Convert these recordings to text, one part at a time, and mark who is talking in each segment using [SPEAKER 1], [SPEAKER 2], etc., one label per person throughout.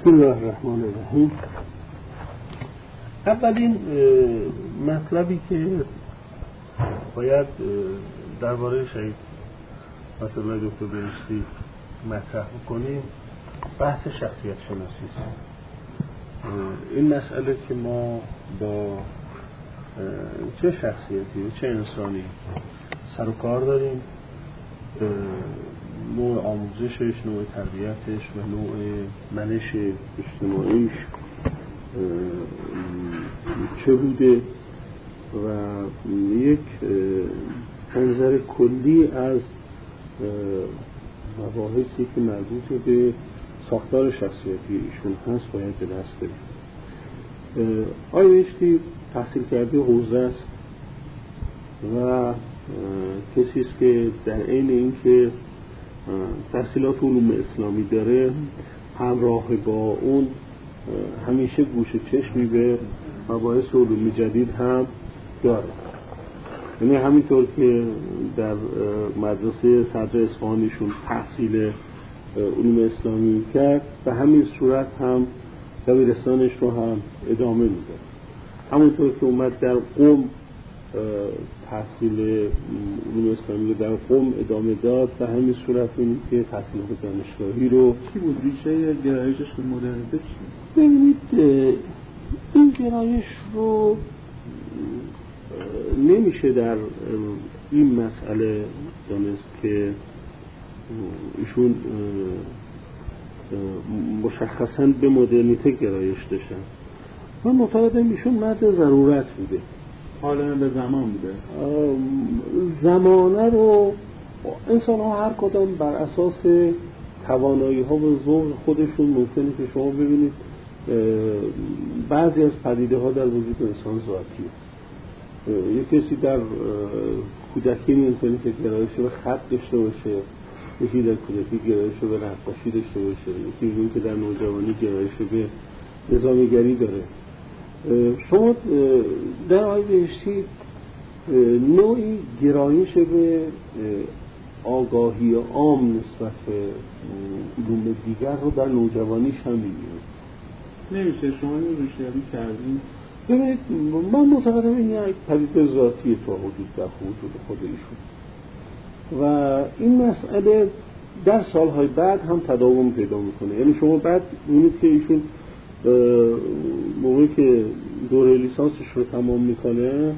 [SPEAKER 1] بسم الله الرحمن الرحیم. اولین مطلبی که باید درباره شهید مثلا دکتر بهشتی مطرح کنیم بحث شخصیت شناسی است. این مسئله که ما با چه شخصیتی و چه انسانی سر و کار داریم، نوع آموزشش، نوع تربیتش و نوع منش اجتماعیش چه بوده و یک منظر کلی از مباحثی که مربوط به ساختار شخصیتی ایشون هست باید به دست بریم. آقای بهشتی تحصیل کرده حوزه است و کسی است که در عین اینکه تحصیلات علوم اسلامی داره، همراه با اون همیشه گوش چشمی به مباحث علوم جدید هم داره. یعنی همینطور که در مدرسه صدر اصفهانیشون تحصیل علوم اسلامی کرد، به همین صورت هم دبیرستانش رو هم ادامه میده. همونطور که اومد در قم تحصیل علوم اسلامی رو در قم ادامه داد، به همین صورت این که تحصیلات دانشگاهی رو
[SPEAKER 2] چی بود ریشه گرایشش به مدرنیته چی؟
[SPEAKER 1] ببینید این گرایش رو نمیشه در این مسئله دانست که ایشون مشخصاً به مدرنیته گرایش داشتن. من معتقدم ایشون مرد ضرورت بوده،
[SPEAKER 2] حالا به زمان بوده.
[SPEAKER 1] زمانه رو انسان ها هر کدام بر اساس توانایی ها و ذوق خودشون ممکنه که شما ببینید بعضی از پدیده ها در وجود انسان ذاتیه. یک کسی در کودکی ممکنه که گرایش به خط داشته باشه، یکی در کودکی گرایش به نقاشی داشته باشه، یکی میگه که در نوجوانی گرایش به نظامیگری داره. شما در آقای بهشتی نوعی گرایش به آگاهی عام نسبت به علوم دیگر رو در نوجوانیش هم می‌بینید.
[SPEAKER 2] نمیشه شما روشیابی کردین؟
[SPEAKER 1] ببینید من معتقدم این یک پدیده ذاتی تا حدود در وجود خود ایشون و این مسئله در سالهای بعد هم تداوم پیدا میکنه. یعنی شما بعد می‌بینید که ایشون موقعی که دوره لیسانسش رو تمام میکنه،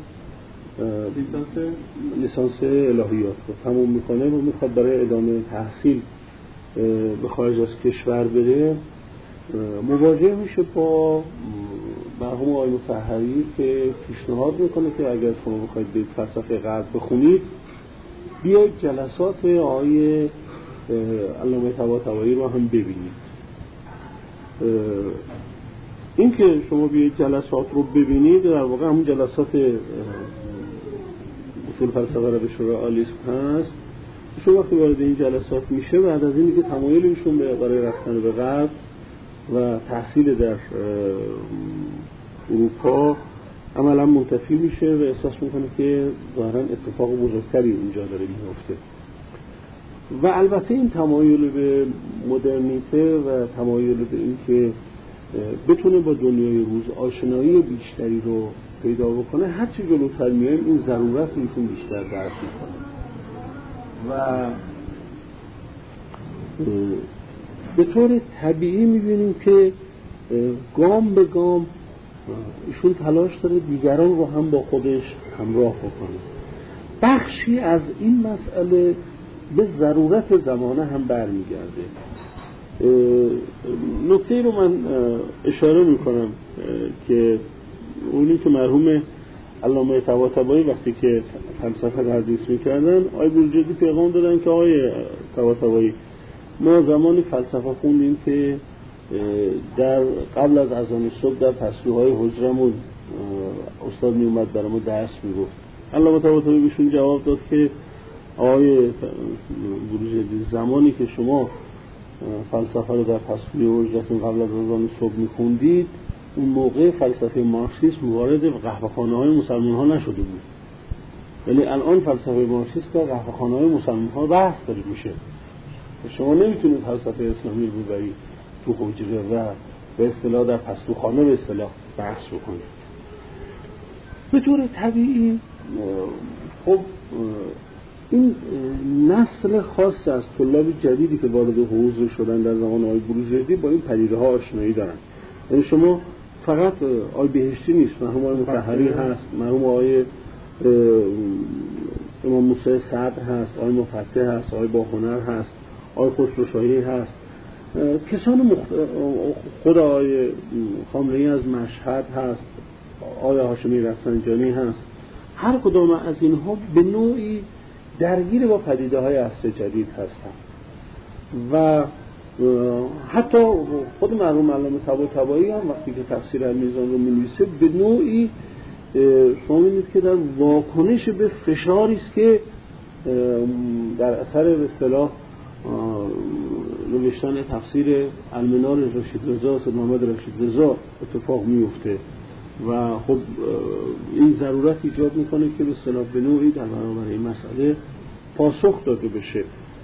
[SPEAKER 1] لیسانس الهیات رو تمام میکنه و میخواد برای ادامه تحصیل به خارج از کشور بره، مواجه میشه با مرحوم آقای مطهری که پیشنهاد میکنه که اگر شما بخواید به فلسفه غرب بخونید، بیاید جلسات آقای علامه طباطبایی رو هم ببینید. این که شما بیاید جلسات رو ببینید در واقع همون جلسات اصول فلسفه روش رئالیسم هست. شما وقتی وارد این جلسات میشه، بعد از اینی که تمایل ایشون برای رفتن به غرب و تحصیل در اروپا عملا منتفی میشه و احساس میکنه که ظاهرا اتفاق بزرگتری اینجا داره میفته. و البته این تمایل به مدرنیته و تمایل به این که بتونه با دنیای روز آشنایی بیشتری رو پیدا بکنه، هرچی جلوتر میایم این ضرورت ایشون بیشتر درک میکنه و به طور طبیعی میبینیم که گام به گام ایشون تلاش داره دیگران رو هم با خودش همراه بکنه. بخشی از این مسئله به ضرورت زمانه هم برمیگرده. نکته رو من اشاره میکنم که اونی که مرحوم علامه طباطبایی وقتی که فلسفه رو تدریس میکردن، آقای بروجردی پیغام دادن که آقای طباطبایی، ما زمانی فلسفه خوندیم که در قبل از اذان صبح در پستوهای حجرمون استاد میومد برامون درس میگفت. علامه طباطبایی بهشون جواب داد که آقای بروجردی، زمانی که شما فلسفه رو در پستوی حجرتون قبل از اذان صبح میخوندید، اون موقع فلسفه مارکسیسم وارد قهوه‌خانه‌های مسلمان‌ها نشده بود. یعنی الان فلسفه مارکسیسم در قهوه‌خانه‌های مسلمان‌ها بحث داره میشه. شما نمیتونید فلسفه اسلامی رو ببرید تو حجره و به اصطلاح در پستوخانه به اصطلاح بحث بکنید. به طور طبیعی خب این نسل خاص از طلاب جدیدی که وارد حوزه شدن در زمان آقای بروجردی با این پدیده ها آشنایی دارن. یعنی شما فقط آقای بهشتی نیست، مرحوم آقای مطهری هست، مرحوم آقای امام موسی صدر هست، آقای مفتح هست، آقای باهنر هست، آقای خسروشاهی هست، کسان خود آقای خامنه‌ای از مشهد هست، آقای هاشمی رفسنجانی هست. هر کدام از اینها به نوعی درگیر با پدیده‌های عصر جدید هستند و حتی خود مرحوم علامه طباطبایی هم وقتی که تفسیر المیزان رو می‌نویسه به نوعی شما می‌بینید که در واکنش به فشاری است که در اثر به اصطلاح نوشتن تفسیر المنار رشید رضا سید محمد رشید رضا اتفاق میفته و خب این ضرورت ایجاد میکنه که به اصطلاح به نوعی در برابر این مسئله پاسخ داده بشه.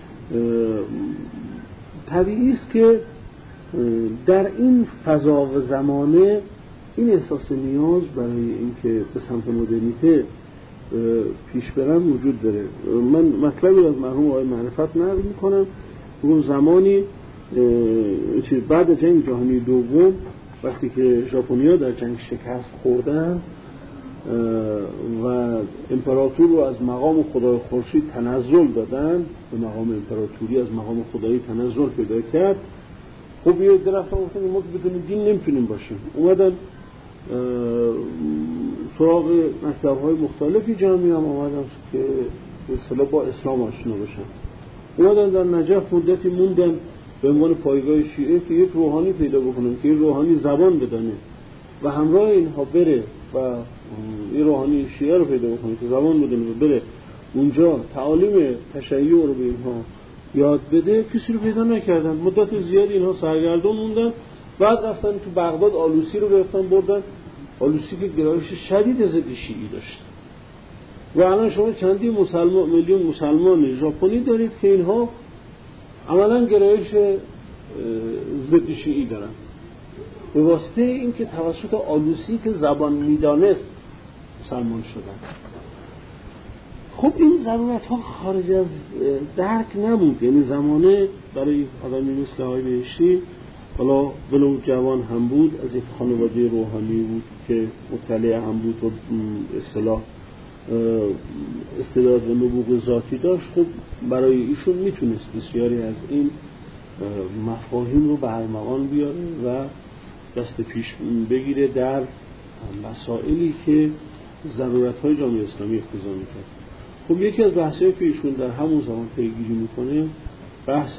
[SPEAKER 1] طبیعی است که در این فضا و زمانه این احساس نیاز برای اینکه به سمت مدرنیته پیش برم وجود داره. من مطلبی از مرحوم آقای معرفت نقل میکنم. اون زمانی بعد جنگ جهانی دوم وقتی که ژاپنی‌ها در جنگ شکست خوردن و امپراتور رو از مقام خدای خورشید تنزل دادن، به مقام امپراتوری از مقام خدایی تنزل پیدا کرد. خب یه درست گفتن ما که بدون دین نمیتونیم باشیم. اومدن سراغ مکتب‌های مختلفی جمعی هم آمدن که به اصطلاح با اسلام آشنا بشن. اومدن در نجف مدتی موندن به عنوان پایگاه شیعه که یک روحانی پیدا بکنن که یک روحانی زبان بدانه و همراه اینها بره و یک روحانی شیعه رو پیدا بکنه که زبان بدانه و بره اونجا تعالیم تشیع رو به اینها یاد بده. کسی رو پیدا نکردن. مدت زیادی اینها سرگردان موندن. بعد رفتن تو بغداد آلوسی رو گرفتن بردن. آلوسی که گرایش شدید ضد شیعی داشت و الان شما چندی میلیون مسلمان ژاپنی دارید که اینها عملا گرایش ضد شیعی دارن به واسطه اینکه توسط آلوسی که زبان میدانست مسلمان شدن. خب این ضرورت ها خارج از درک نبود. یعنی زمانه برای آدمی مثل آقای بهشتی، حالا ولو جوان هم بود، از یک خانواده روحانی بود که مطلع هم بود و اصطلاح استعداد و نبوغ ذاتی داشت. خب برای ایشون میتونست بسیاری از این مفاهیم رو به ارمغان بیاره و دست پیش بگیره در مسائلی که ضرورت‌های جامعه اسلامی اقتضا می‌کرد. خب یکی از بحثایی که ایشون در همون زمان پیگیری میکنه بحث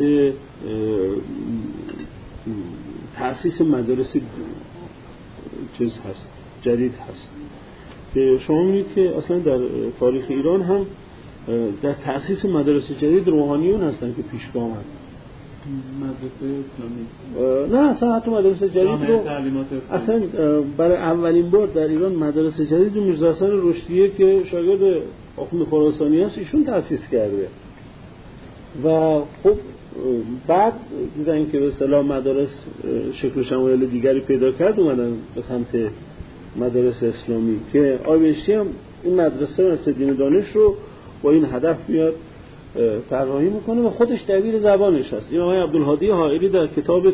[SPEAKER 1] تأسیس مدارس چیز هست، جدید هست که شما می‌بینید که اصلا در تاریخ ایران هم در تأسیس مدارس جدید روحانیون هستن که پیشگام هستن.
[SPEAKER 2] مدرسه اسلامی
[SPEAKER 1] نه اصلا حتی مدارس جدید رو اصلا برای اولین بار در ایران مدارس جدید رو میرزا حسن رشدیه که شاگرد آخوند خراسانی هست ایشون تأسیس کرده و خب بعد دیدن که به اصطلاح مدارس شکل و شمایل دیگری پیدا کرد اومدن به سمت مدارس اسلامی که آقای بهشتی هم این مدرسه مثل دین و دانش رو با این هدف میاد طراحی میکنه و خودش دبیر زبانش هست. این آقای عبدالهادی حائری در کتاب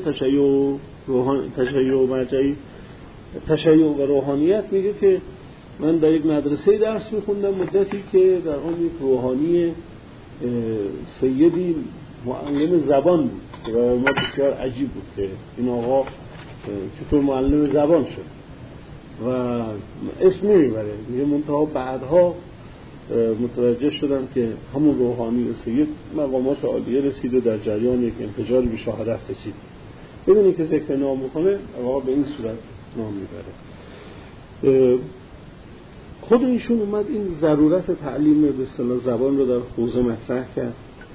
[SPEAKER 1] تشیع و روحانیت میگه که من در یک مدرسه درس میخوندم مدتی که در آن یک روحانی سیدی معلم زبان بود و ما بسیار عجیب بود که این آقا چطور معلم زبان شد و اسم نمیبره. میگه منتها بعدها متوجه شدم که همون روحانی سید مقامات عالیه رسید و در جریان یک انفجار به شهادت رسید. ببینید که ذکر نام میکنه آقا به این صورت نام میبره. خود ایشون اومد این ضرورت تعلیم به اصطلاح زبان رو در حوزه مطرح کرد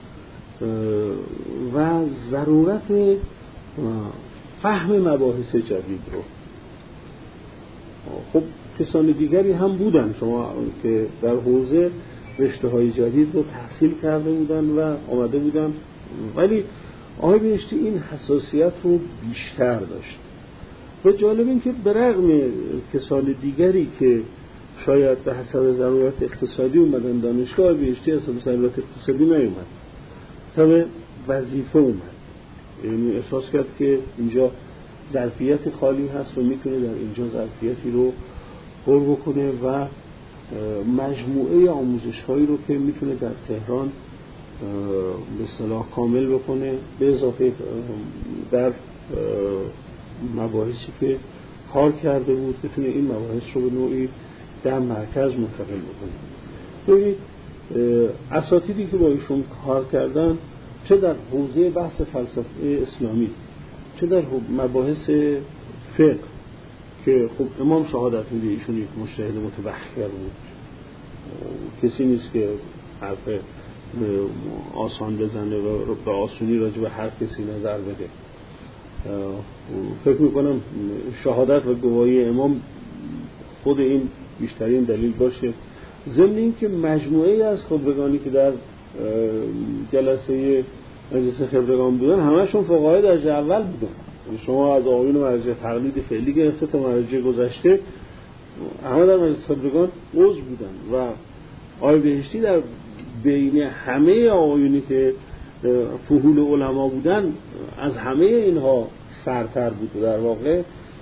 [SPEAKER 1] و ضرورت فهم مباحث جدید رو. خب کسان دیگری هم بودن شما که در حوزه رشته‌های جدید رو تحصیل کرده بودن و آمده بودن، ولی آقای بهشتی این حساسیت رو بیشتر داشت و جالب این که برغم کسان دیگری که شاید به حسب ضرورت اقتصادی اومدن دانشگاه، بهشتی حسب ضرورت اقتصادی نیومد، حسب وظیفه اومد. یعنی احساس کرد که اینجا ظرفیت خالی هست و میتونه در اینجا ظرفیتی رو پر بکنه و مجموعه آموزش‌هایی رو که میتونه در تهران به اصطلاح کامل بکنه، به اضافه در مباحثی که کار کرده بود بتونه این مباحث رو به نوعی در مرکز منتقل بکنه. ببینید اساتیدی که با ایشون کار کردن، چه در حوزه بحث فلسفه اسلامی، چه در مباحث فقه که خب امام شهادت میده ایشون یک مجتهد متبحر بود، کسی نیست که حرف آسان بزنه و به آسونی راجع به هر کسی نظر بده. فکر میکنم شهادت و گواهی امام خود این بیشترین دلیل باشه، ضمن این که مجموعه از خبرگانی که در جلسه مجلس خبرگان بودن همشون فقهای درجه اول بودن. شما از آقایون مرجع تقلید فعلی گرفته تا مرجع گذشته همه در مجلس خبرگان عضو بودن و آقای بهشتی در بین همه آقایونی که فحول علما بودن از همه اینها سرتر بود و در واقع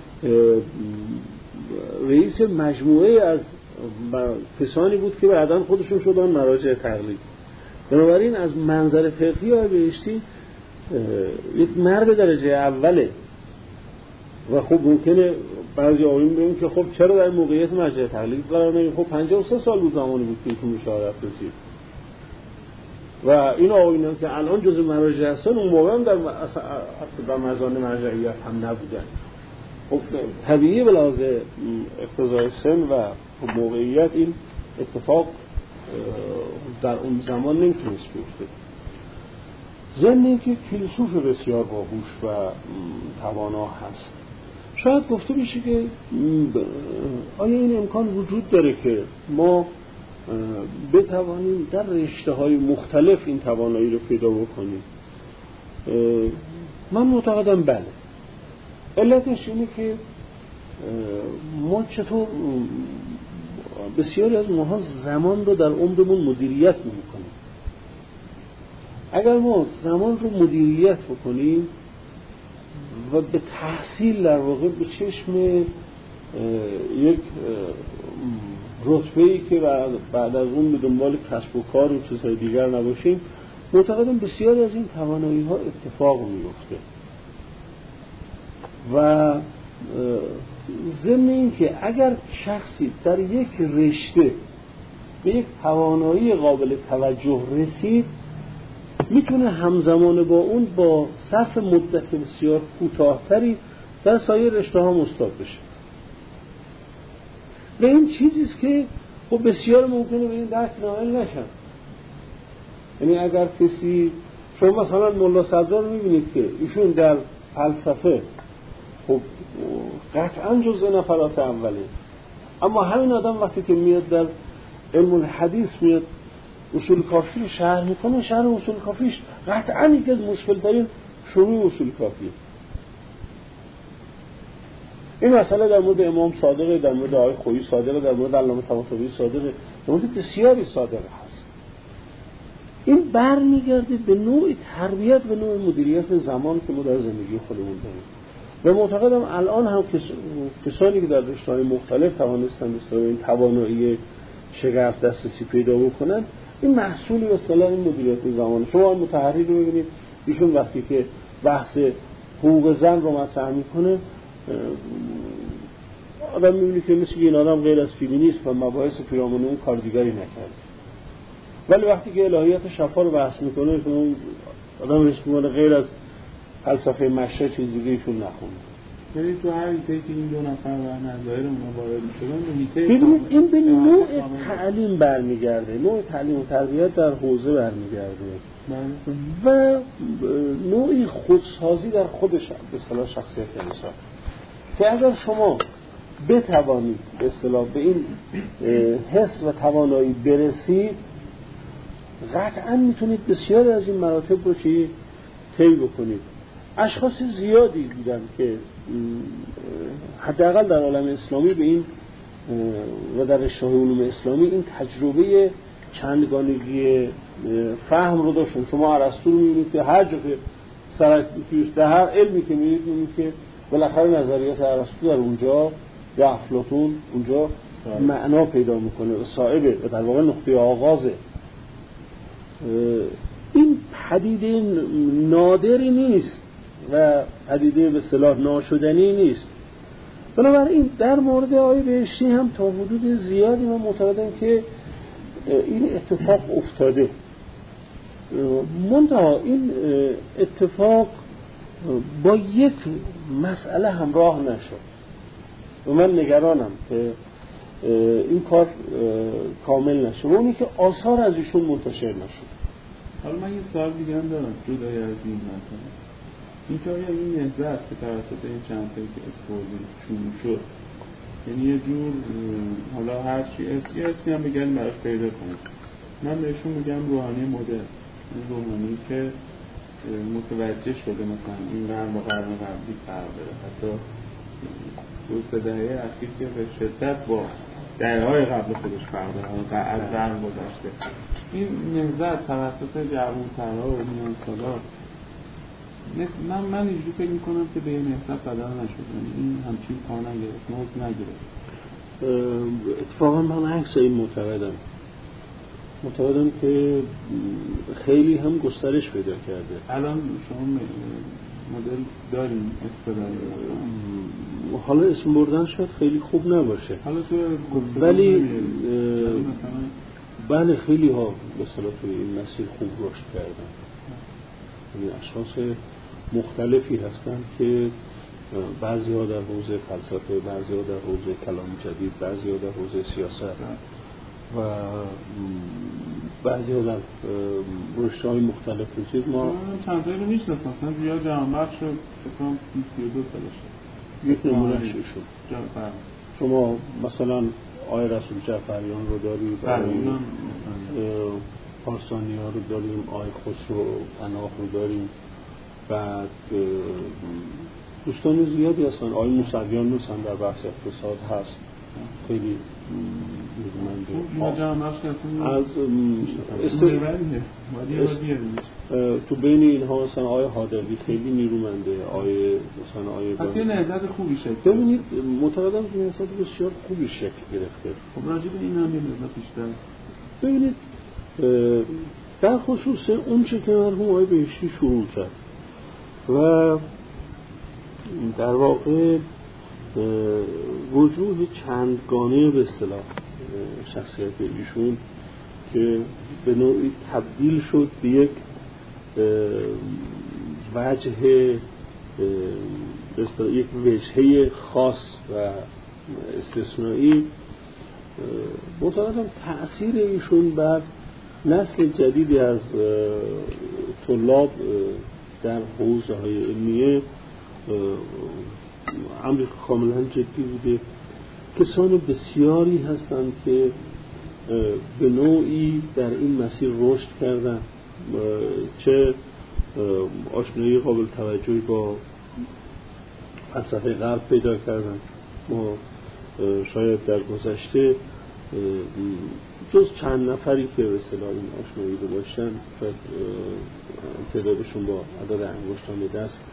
[SPEAKER 1] رئیس مجموعه از کسانی بود که بعداً خودشون شدن مراجع تقلید. بنابراین از منظر فقهی آقای بهشتی یک مرد درجه اوله و خب ممکنه بعضی آقایون بگن که خب چرا در موقعیت مرجع تقلید قرار نگیره؟ خب 53 سال بود زمانی بود که ایشون شهادت رسید و این آقایون که الان جزء مراجع هستن اون موقع هم در مزان مرجعیت هم نبودن. خب طبیعی به لحاظ اقتضای سن و موقعیت این اتفاق در اون زمان نمیتونست بیفته. ضمن اینکه فیلسوف بسیار باهوش و توانا هست. شاید گفته بشه که آیا این امکان وجود داره که ما بتوانیم در رشته‌های مختلف این توانایی رو پیدا بکنیم؟ من معتقدم بله. علتش اینه که ما چطور بسیاری از ماها زمان رو در عمرمون مدیریت می‌کنیم. اگر ما زمان رو مدیریت بکنیم و به تحصیل در واقع به چشم یک رتبه‌ای که بعد از اون به دنبال کسب و کار و چیزهای دیگر نباشیم، معتقدم بسیاری از این توانایی‌ها اتفاق می‌افته. و ضمن این که اگر شخصی در یک رشته به یک توانایی قابل توجه رسید، میتونه همزمان با اون با صرف مدت بسیار کوتاه‌تری در سایر رشته‌ها استاد بشه. و این چیزیست که خب بسیار ممکنه به این درک نائل نشن. یعنی اگر کسی، شما مثلا ملا صدرا رو میبینید که ایشون در فلسفه خب قطعا جزء نفرات اوله، اما همین آدم وقتی که میاد در علم الحدیث میاد اصول کافی رو شرح میکنه، شرح اصول کافیش قطعا یکی از مشکل‌ترین شروع اصول کافیه. این مسئله در مورد امام صادق، در مورد آقای خویی صادق، در مورد علامه طباطبایی صادق، در مورد بسیاری صادق هست. این برمیگرده به نوع تربیت و نوع مدیریت زمان که ما در زندگی خودمون داریم. و معتقدم الان هم کسانی که در رشته‌های مختلف توانستن به این توانایی شگرف دسترسی پیدا بکنن، این محصولی به اصطلاح این مدیریت زمان. شما متحری رو ببینید، ایشون وقتی که بحث حقوق زن رو مطرح میکنه، آدم میبینی که مثل این آدم غیر از فیمینیسم و مباحث پیرامون اون کار دیگری نکرد. ولی وقتی که الهیات شفا رو بحث میکنه، آدم رسمونه غیر از فلسفه مشرع چیز دیگه ایشون نخونده.
[SPEAKER 2] یعنی تو هر ایده که این دو نفر و نظایر اونا وارد میشدن،
[SPEAKER 1] ببینید این به نوع تعلیم برمیگرده، نوع تعلیم و تربیت در حوزه برمیگرده و نوعی خودسازی در خودش به اصطلاح شخصیت انسان، که اگر شما بتوانید به اصطلاح به این حس و توانایی برسید، قطعا میتونید بسیاری از این مراتب رو طی بکنید. اشخاص زیادی بودن که حداقل در عالم اسلامی به این و در رشته علوم اسلامی این تجربه چندگانگی فهم رو داشتن. شما ارسطو رو می‌بینید که هر جا که سرک در هر علمی که می‌بینید که بالاخره نظریات ارسطو در اونجا یا افلاطون اونجا معنا پیدا میکنه و صائبه و در واقع نقطه آغازه. این پدیده نادری نیست و پدیده به اصطلاح ناشدنی نیست. بنابراین در مورد آقای بهشتی هم تا حدود زیادی من معتقدم که این اتفاق افتاده. منتها این اتفاق با یک مسئله همراه نشد و من نگرانم که این کار کامل نشه و اونی که آثار از ایشون منتشر نشد.
[SPEAKER 2] حالا من یه سوال دیگه هم دارم جدای از این مثلا این که آیا این نهضت که توسط این چند تایی که اسپوردی شروع شد، یعنی یه جور حالا هرچی اسمی هم بگردیم براش پیدا کنیم، من بهشون میگم روحانی مدرن، این روحانی که متوجه شده مثلا این قرن با قرن قبلی فرق داره، حتی دو سه دهه اخیر که به شدت با دهه‌های قبل خودش فرق داره از قرن گذشته. این نهضت توسط جوان‌ترها و میانسال‌ها من اینجوری فکر میکنم که به این نهضت بدل نشد، این همچین پا نگرفت، نوز نگرفت.
[SPEAKER 1] اتفاقا من عکس این معتقدم که خیلی هم گسترش پیدا کرده.
[SPEAKER 2] الان شما مدل داریم استفاده،
[SPEAKER 1] حالا اسم بردن شاید خیلی خوب نباشه،
[SPEAKER 2] حالا تو
[SPEAKER 1] ولی بله خیلی ها به اصطلاح توی این مسیر خوب رشد کردن. یعنی اشخاص مختلفی هستن که بعضی ها در حوزه فلسفه، بعضی ها در حوزه کلام جدید، بعضی ها در حوزه سیاست و بعضی ها در رشته‌های مختلف رسید. ما
[SPEAKER 2] چند تایی رو میشناسم، مثلا زیاد جهانبخش رو بکنم 32 سالشه
[SPEAKER 1] یک نمونهش ایشون. شما مثلا آقای رسول جعفریان رو دارید، پارسانی ها رو داریم، آقای خسرو پناه رو داریم، بعد دوستان زیادی هستن. آقای موسویان مثلا در بحث اقتصاد هست، خیلی تو بین اینها مثلا آقای حادوی خیلی نیرومنده، آقای مثلا آقای
[SPEAKER 2] پس یه نهضت خوبی شکل
[SPEAKER 1] ببینید معتقدم که نهضت بسیار خوبی شکل گرفته.
[SPEAKER 2] خب راجع به این هم یه نهضت بیشتر
[SPEAKER 1] ببینید در خصوص اون چه که مرحوم آقای بهشتی شروع کرد و در واقع وجوه چندگانه به اصطلاح شخصیت ایشون که به نوعی تبدیل شد به یک وجه به اصطلاح یک وجهه خاص و استثنایی. معتقدم تأثیر ایشون بر نسل جدیدی از طلاب در حوزه های علمیه امری کاملا جدی بوده. کسان بسیاری هستند که به نوعی در این مسیر رشد کردن، چه آشنایی قابل توجهی با فلسفه غرب پیدا کردن. ما شاید در گذشته جز چند نفری که به اصطلاح این آشنایی رو داشتن، شاید تعدادشون با عدد انگشتان دست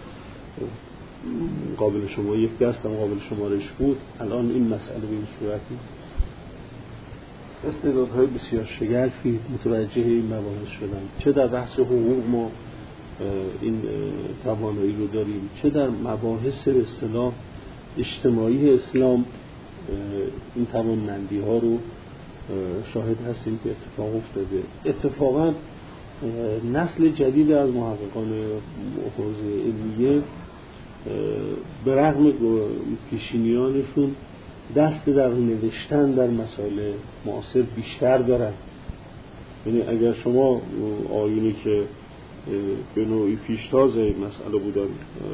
[SPEAKER 1] قابل شما یک دست هم قابل شمارش بود. الان این مسئله به این صورت نیست. استعدادهای بسیار شگرفی متوجه این مباحث شدن، چه در بحث حقوق ما این توانایی رو داریم، چه در مباحث به اصطلاح اجتماعی اسلام این توانمندی ها رو شاهد هستیم که اتفاق افتاده. اتفاقا نسل جدید از محققان حوزه علمیه به رغم پیشینیانشون دست در نوشتن در مسائل معاصر بیشتر دارن. یعنی اگر شما آیونی که به نوعی پیشتاز این مسئله بودن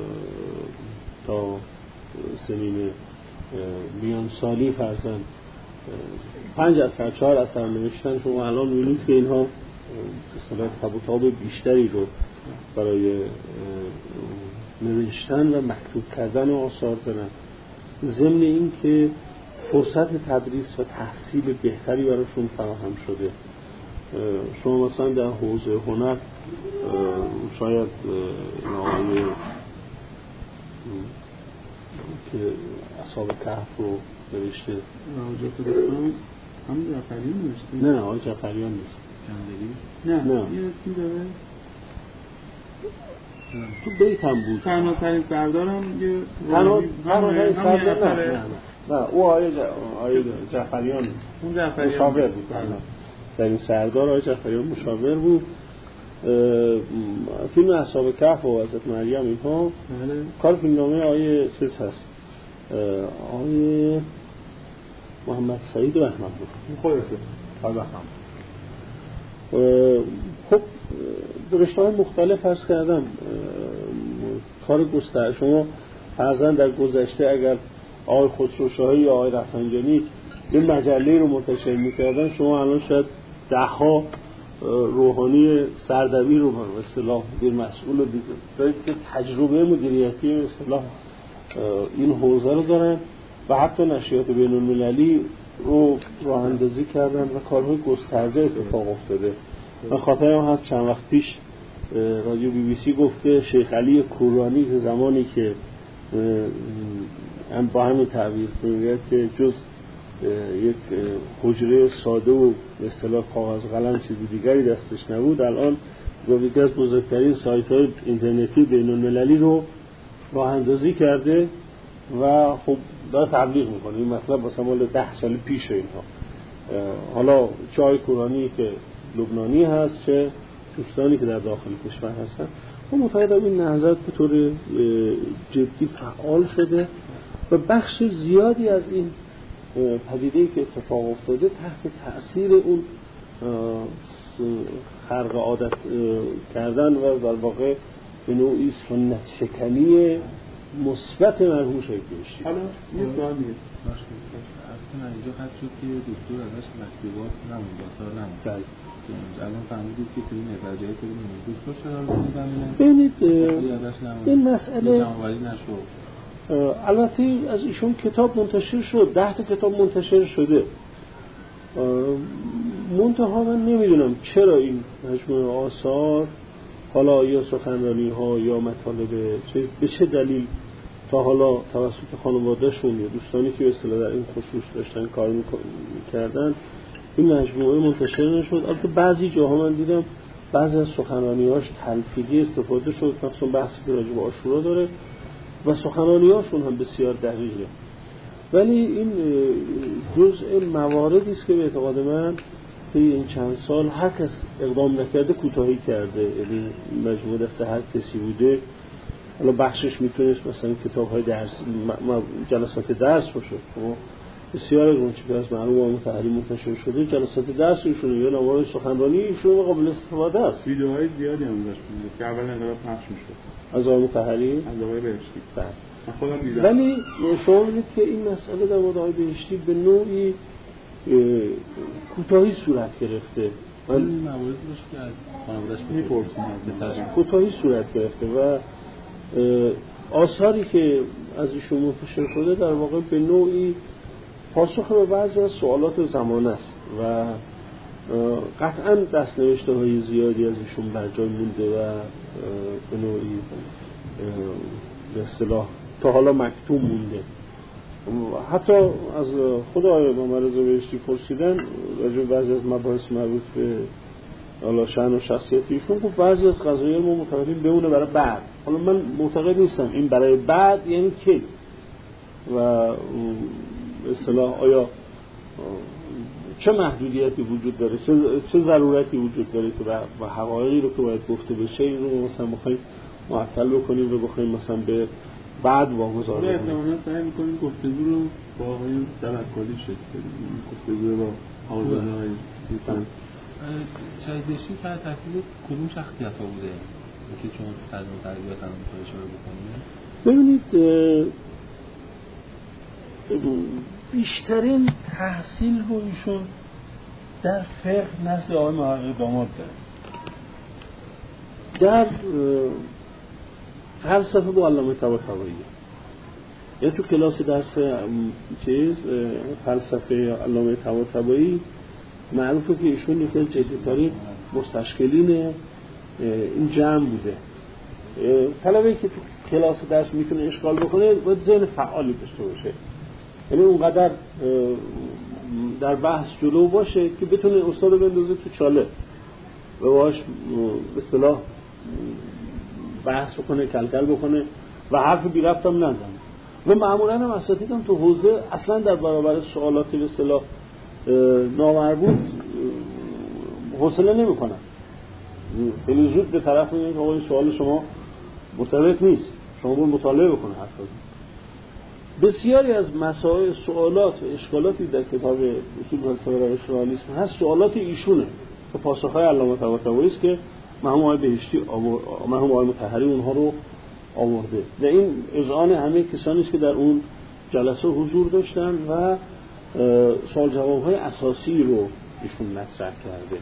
[SPEAKER 1] تا سنین میان سالی فرزن 5 اثر 4 اثر نوشتن، شما الان می‌بینید که اینها مثلا تبوتاب بیشتری رو برای نوشتن و مکتوب کردن آثار دارن ضمن این که فرصت تدریس و تحصیل بهتری براشون فراهم شده. شما مثلا در حوزه هنر شاید آقای که اصحاب کهف رو نوشته
[SPEAKER 2] حاجت الاسلام هم جعفریان نوشته؟
[SPEAKER 1] نه آقای جعفریان نیست.
[SPEAKER 2] نه یه اسمی داره
[SPEAKER 1] تو بیت هم بود.
[SPEAKER 2] تنهاترین سردارم یه
[SPEAKER 1] تنهاترین سردار نه او آقای جعفریان
[SPEAKER 2] اون جعفریان
[SPEAKER 1] مشاور بود. در این سردار آقای جعفریان مشاور بود. فیلم اصحاب کهف و حضرت مریم اینها کار فیلمنامه آقای چیز هست، آقای محمد سعید بهمن بود.
[SPEAKER 2] خودته
[SPEAKER 1] بهمن. خب رشته‌های مختلف عرض کردم کار گستر. شما فرضاً در گذشته اگر آقای خسروشاهی یا آقای رفسنجانی یه مجله رو منتشر می‌کردن، شما الان شاید ده‌ها روحانی سردبیر رو به اصطلاح مدیر مسئول دارید که تجربه مدیریتی به اصطلاح این حوزه رو دارن و حتی نشریات بین‌المللی رو راه اندازی کردن و کارهای گسترده اتفاق افتاده. من خاطرم هست چند وقت پیش رادیو BBC گفته شیخ علی کورانی که زمانی که با همین تعبیر میگه که جز یک حجره ساده و به اصطلاح کاغذ قلم چیزی دیگری دستش نبود، الان با یکی از بزرگترین سایت‌های اینترنتی بین‌المللی رو راه اندازی کرده و خب داره تبلیغ میکنه. این مطلب مثلا مال 10 سال پیشه اینها. حالا چه آقای کورانی که لبنانی هست چه دوستانی که در داخل کشور هستن، ما معتقدم این نهضت به طور جدی فعال شده و بخش زیادی از این پدیده‌ای که اتفاق افتاده تحت تأثیر اون خرق عادت کردن و در واقع به نوعی سنت شکنی مثبت مرحوم شیخ بهشتی.
[SPEAKER 2] حالا یه سوال میگه
[SPEAKER 3] اصلا اینجا خط شد که دکتر ازش مکتوبات نموند آثار نموند. الان فهمیدید که توی نتیجه توی دکتر چرا رو
[SPEAKER 1] ببینید این مسئله
[SPEAKER 3] جمع‌آوری نشد.
[SPEAKER 1] البته از ایشون کتاب منتشر شد، 10 تا کتاب منتشر شده. منتها من نمیدونم چرا این مجموعه آثار حالا یا سخنرانی ها یا مطالب به چه دلیل تا حالا توسط خانواده‌شون یا دوستانی که به اصطلاح در این خصوص داشتن کار می‌کردن این مجموعه منتشر نشد. البته بعضی جاها من دیدم بعضی از سخنرانی‌هاش تلفیقی استفاده شد، مثلا بحثی که راجع به عاشورا داره و سخنرانی‌هاشون هم بسیار دقیقه، ولی این جزء مواردی است که به اعتقاد من طی این چند سال هر کس اقدام نکرده کوتاهی کرده. یعنی مجموعه دست هر کسی بوده. حالا بخشش میتونست مثلا کتاب‌های درس جلسات درس باشه. بسیار از اون چیزی که از مرحوم مطهری منتشر شده جلسات درس ایشون یا نوار سخنرانی ایشون قابل استفاده است.
[SPEAKER 2] ویدیوهای زیادی هم داشت که اول انقلاب پخش میشد
[SPEAKER 1] از آقای مطهری،
[SPEAKER 2] از آقای بهشتی. من خودم دیدم.
[SPEAKER 1] ولی شما می‌بینید که این مسئله در مورد آقای بهشتی به نوعی کوتاهی صورت گرفته.
[SPEAKER 3] این مواردی که از خانواده‌اش می‌پرسیم
[SPEAKER 1] کوتاهی صورت گرفته و آثاری که از ایشون منتشر شده در واقع به نوعی پاسخ به بعضی از سوالات زمانه است و قطعاً دست‌نوشته‌های زیادی از ایشون بر جای مونده و به نوعی به اصطلاح تا حالا مکتوم مونده. حتی از خود آقای محمد رضا بهشتی پرسیدن راجع به بعضی از مباحث مربوط به حالا شأن و شخصیت ایشون، خب بعضی از قضایا ما معتقدیم بمونه برای بعد. حالا من معتقد نیستم این برای بعد یعنی کی و به اصطلاح آیا چه محدودیتی وجود داره، چه ضرورتی وجود داره که و حقایقی رو که باید گفته بشه این رو مثلا بخوایم معطل بکنیم و بخوایم مثلا به بعد واگذار کنیم.
[SPEAKER 2] احتمالاً سعی می‌کنیم گفتگو رو با آقای توکلی شکل بدیم، گفتگو با آزادهای می‌کنیم.
[SPEAKER 3] شاید بهشتی تحت تاثیر کدوم شخصیت‌ها بوده که چون تعلیم و تربیت هم می‌خواد اشاره بکنیم؟
[SPEAKER 1] ببینید بیشترین تحصیل رو ایشون در فقه نزد آقای محقق داماد داره، در فلسفه با علامه طباطبایی یعنی تو کلاس درس فلسفه علامه طباطبایی معروفه که ایشون یکی از جدی‌ترین مستشکلین این جمع بوده. طلبه‌ای که تو کلاس درس میتونه اشغال بکنه باید ذهن فعالی داشته باشه، یعنی اونقدر در بحث جلو باشه که بتونه استاد رو بندازه تو چاله و باهاش به اصطلاح بحث بکنه، کلکل بکنه و حرف بی ربط هم نزنه. و معمولا هم اساتید هم تو حوزه اصلا در برابر سوالات به اصطلاح نامربوط حوصله نمی‌کنن، خیلی زود به طرف میگن که آقا این سوال شما مرتبط نیست، شما باید مطالعه بکنه حرف بزنید. بسیاری از مسائل سوالات و اشکالاتی در کتاب اصول فلسفه روش رئالیسم هست سوالات ایشونه که پاسخهای علامه طباطبایی است که مرحوم آقای بهشتی مرحوم آقای مطهری اونها رو آورده و این اذعان همه کسانی است که در اون جلسه حضور داشتن و سوال جواب‌های اساسی رو ایشون مطرح کرده.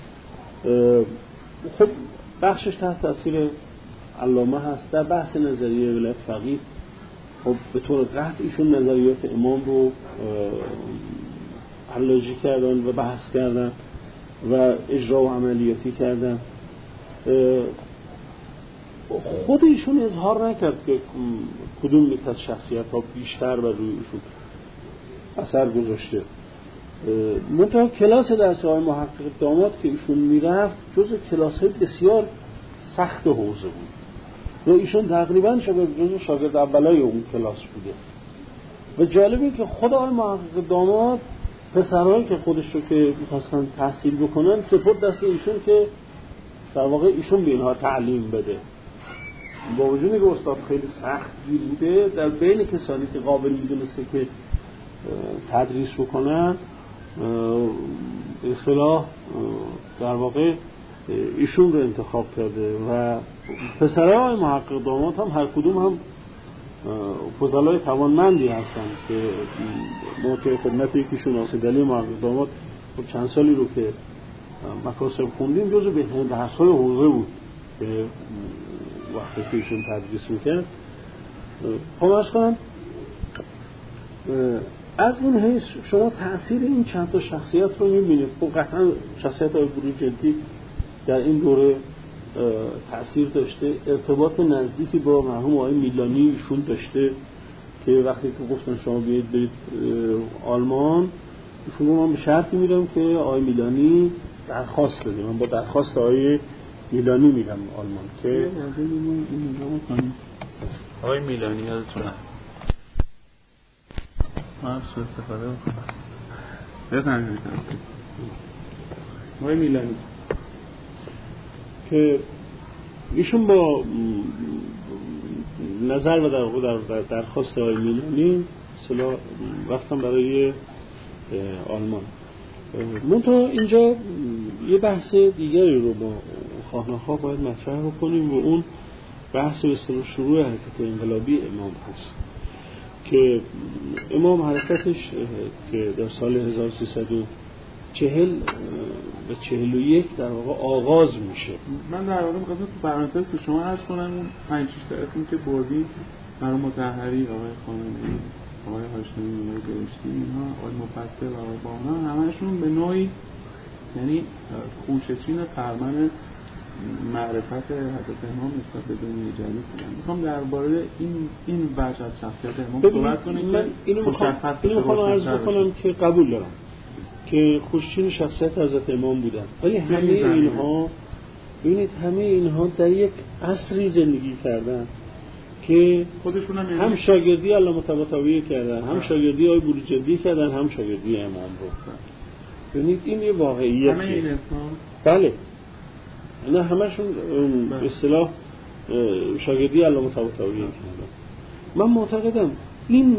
[SPEAKER 1] خب بخشش تحت تاثیر علامه هست. در بحث نظریه ولایت فقیه خب به طور قطع ایشون نظریات امام رو علاجی کردن و بحث کردن و اجرا و عملیاتی کردن. خود ایشون اظهار نکرد که کدوم یک از شخصیت‌ها بیشتر بر روی ایشون اثر گذاشته. منتها کلاس درس‌های محقق داماد که ایشون میرفت جزء کلاس‌های بسیار سخت حوزه بود و ایشون تقریباً جزء شاگرد اولای اون کلاس بوده. و جالبه که خود آقای محقق داماد پسرهایی که خودش رو که می‌خواستن تحصیل بکنن سپرد دست ایشون که در واقع ایشون به اینها تعلیم بده. با وجودی که استاد خیلی سخت بوده، در بین کسانی که قابل می‌دونسته که تدریس بکنن به اصطلاح در واقع ایشون رو انتخاب کرده و پسرهای محقق داماد هم هر کدوم هم فضلای توانمندی هستن که ما که خدمت یکیشون آسدلی محقق داماد چند سالی رو که مکاسب خوندیم جزو بهترین درس‌های حوزه بود که وقتی که ایشون تدریس میکرد. خواهش کنم از این حیث شما تأثیر این چند تا شخصیت رو می‌بینید. خب قطعا شخصیت آقای بروجردی در این دوره تأثیر داشته، ارتباط نزدیکی با مرحوم آقای میلانی ایشون داشته که وقتی که گفتن شما بیایید برید آلمان ایشون رو من به شرطی میدم که آقای میلانی درخواست بده. من با درخواست آقای میلانی میرم آلمان که
[SPEAKER 2] آقای میلانی یادتونه ما سو استفاده بکنم
[SPEAKER 1] آقای میلانی که ایشون با نظر و در درخواست آقای میلانی اصلا رفتم برای آلمان. منتها اینجا یه بحث دیگری رو با خواهنخواه باید مطرح بکنیم و اون بحث به اصطلاح شروع حرکت انقلابی امام هست که امام حرکتش که در سال 1340 و 41 در واقع آغاز میشه.
[SPEAKER 2] من در واقع می‌خواستم تو پرانتز که شما عرض کنم اون 5 6 تا اسمی که بردی مرحوم مطهری، آقای خامنه‌ای، آقای هاشمی، آقای بهشتی، اینها آقای مفصل و آقای بانا همشون به نوعی یعنی خوشه‌چین فرمان معرفت حضرت امام نسبت به دنیای جدید بودن. میخوام درباره این بخش از شخصیت امام صحبت کنیم که
[SPEAKER 1] اینو میخوام عرض بکنم که قبول دارم که خوشچین شخصیت حضرت امام بودن، ولی همه اینها در یک عصری زندگی کردن که
[SPEAKER 2] خودشون
[SPEAKER 1] هم شاگردی علامه طباطبایی کردن، هم شاگردی آقای بروجردی کردن، هم شاگردی امام رو. ببینید این یه واقعیتیه.
[SPEAKER 2] همه این انسان
[SPEAKER 1] بله نه همشون به اصطلاح شاگردی علامه طباطبایی کردن. من معتقدم این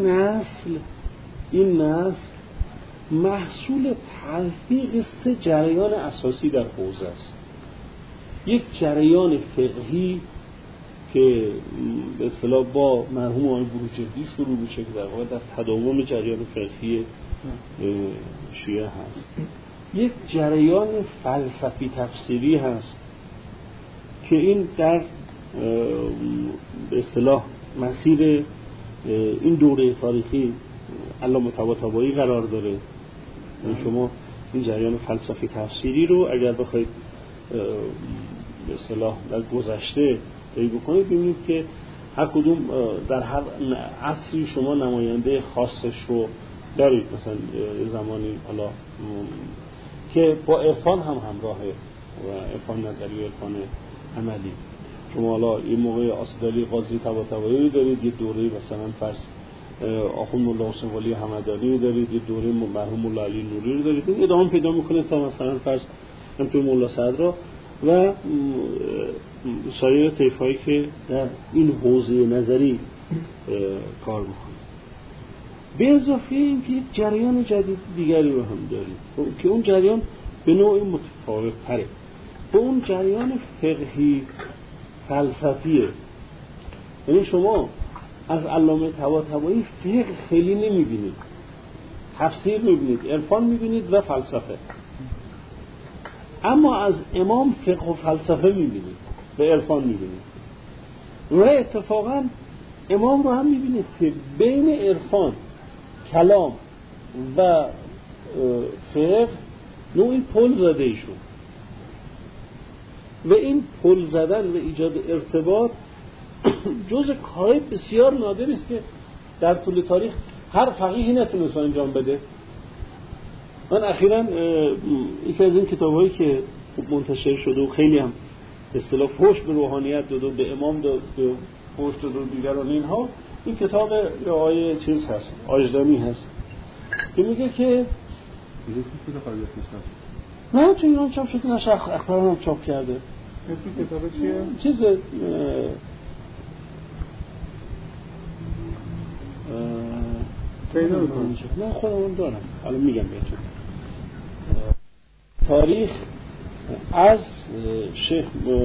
[SPEAKER 1] نسل محصول تلفیق 3 جریان اساسی در حوزه است. یک جریان فقهی که به اصطلاح با مرحوم آقای بروجردی شروع میشه که در واقع در تداوم جریان فقهی شیعه هست. یک جریان فلسفی تفسیری هست که این در به اصطلاح مسیر این دوره تاریخی علامه طباطبایی قرار داره. شما این جریان فلسفی تفسیری رو اگر بخواید به اصطلاح در گذشته طی بکنید ببینید که هر کدوم در هر عصری شما نماینده خاصش رو دارید. مثلا زمانی حالا که با عرفان هم همراهه و عرفان نظری و عرفان عملی. شما حالا این موقع آسدالی قاضی طباطبایی رو دارید، یه دوره مثلا فرض آخوند ملا حسین ولی همدانی رو دارید، یه دوره مرحوم مولا علی نوری رو دارید. این ادامه پیدا میکنه تا مثلا فرض همطور مولا صدرا و سایر طیف‌هایی که در این حوزه نظری کار میکنه. به اضافه این که جریان جدید دیگری رو هم داریم که اون جریان به نوعی متفاوت تره. به اون جریان فقهی فلسفیه. یعنی شما از علامه طباطبایی فقه خیلی نمیبینید، تفسیر میبینید، عرفان میبینید و فلسفه. اما از امام فقه و فلسفه میبینید و عرفان میبینید. و اتفاقا امام رو هم میبینید که بین عرفان، کلام و فقه نوعی پل زده ایشون و این پل زدن و ایجاد ارتباط جز کار بسیار نادری است که در طول تاریخ هر فقیهی نتونست انجام بده. من اخیراً یکی از این کتاب‌هایی که منتشر شده و خیلی هم اصطلاح فحش به روحانیت داد و به امام داد و فحش داد و دیگران اینها، این کتاب آیه چیز هست، آجدانی هست که میگه که نه تو ایران چاپ شده، نشه اخباران هم چاپ کرده.
[SPEAKER 2] اسم کتاب چیه؟
[SPEAKER 1] چیز
[SPEAKER 2] پیدا میکنم.
[SPEAKER 1] من خودم دارم، حالا میگم بهتون. تاریخ از شیخ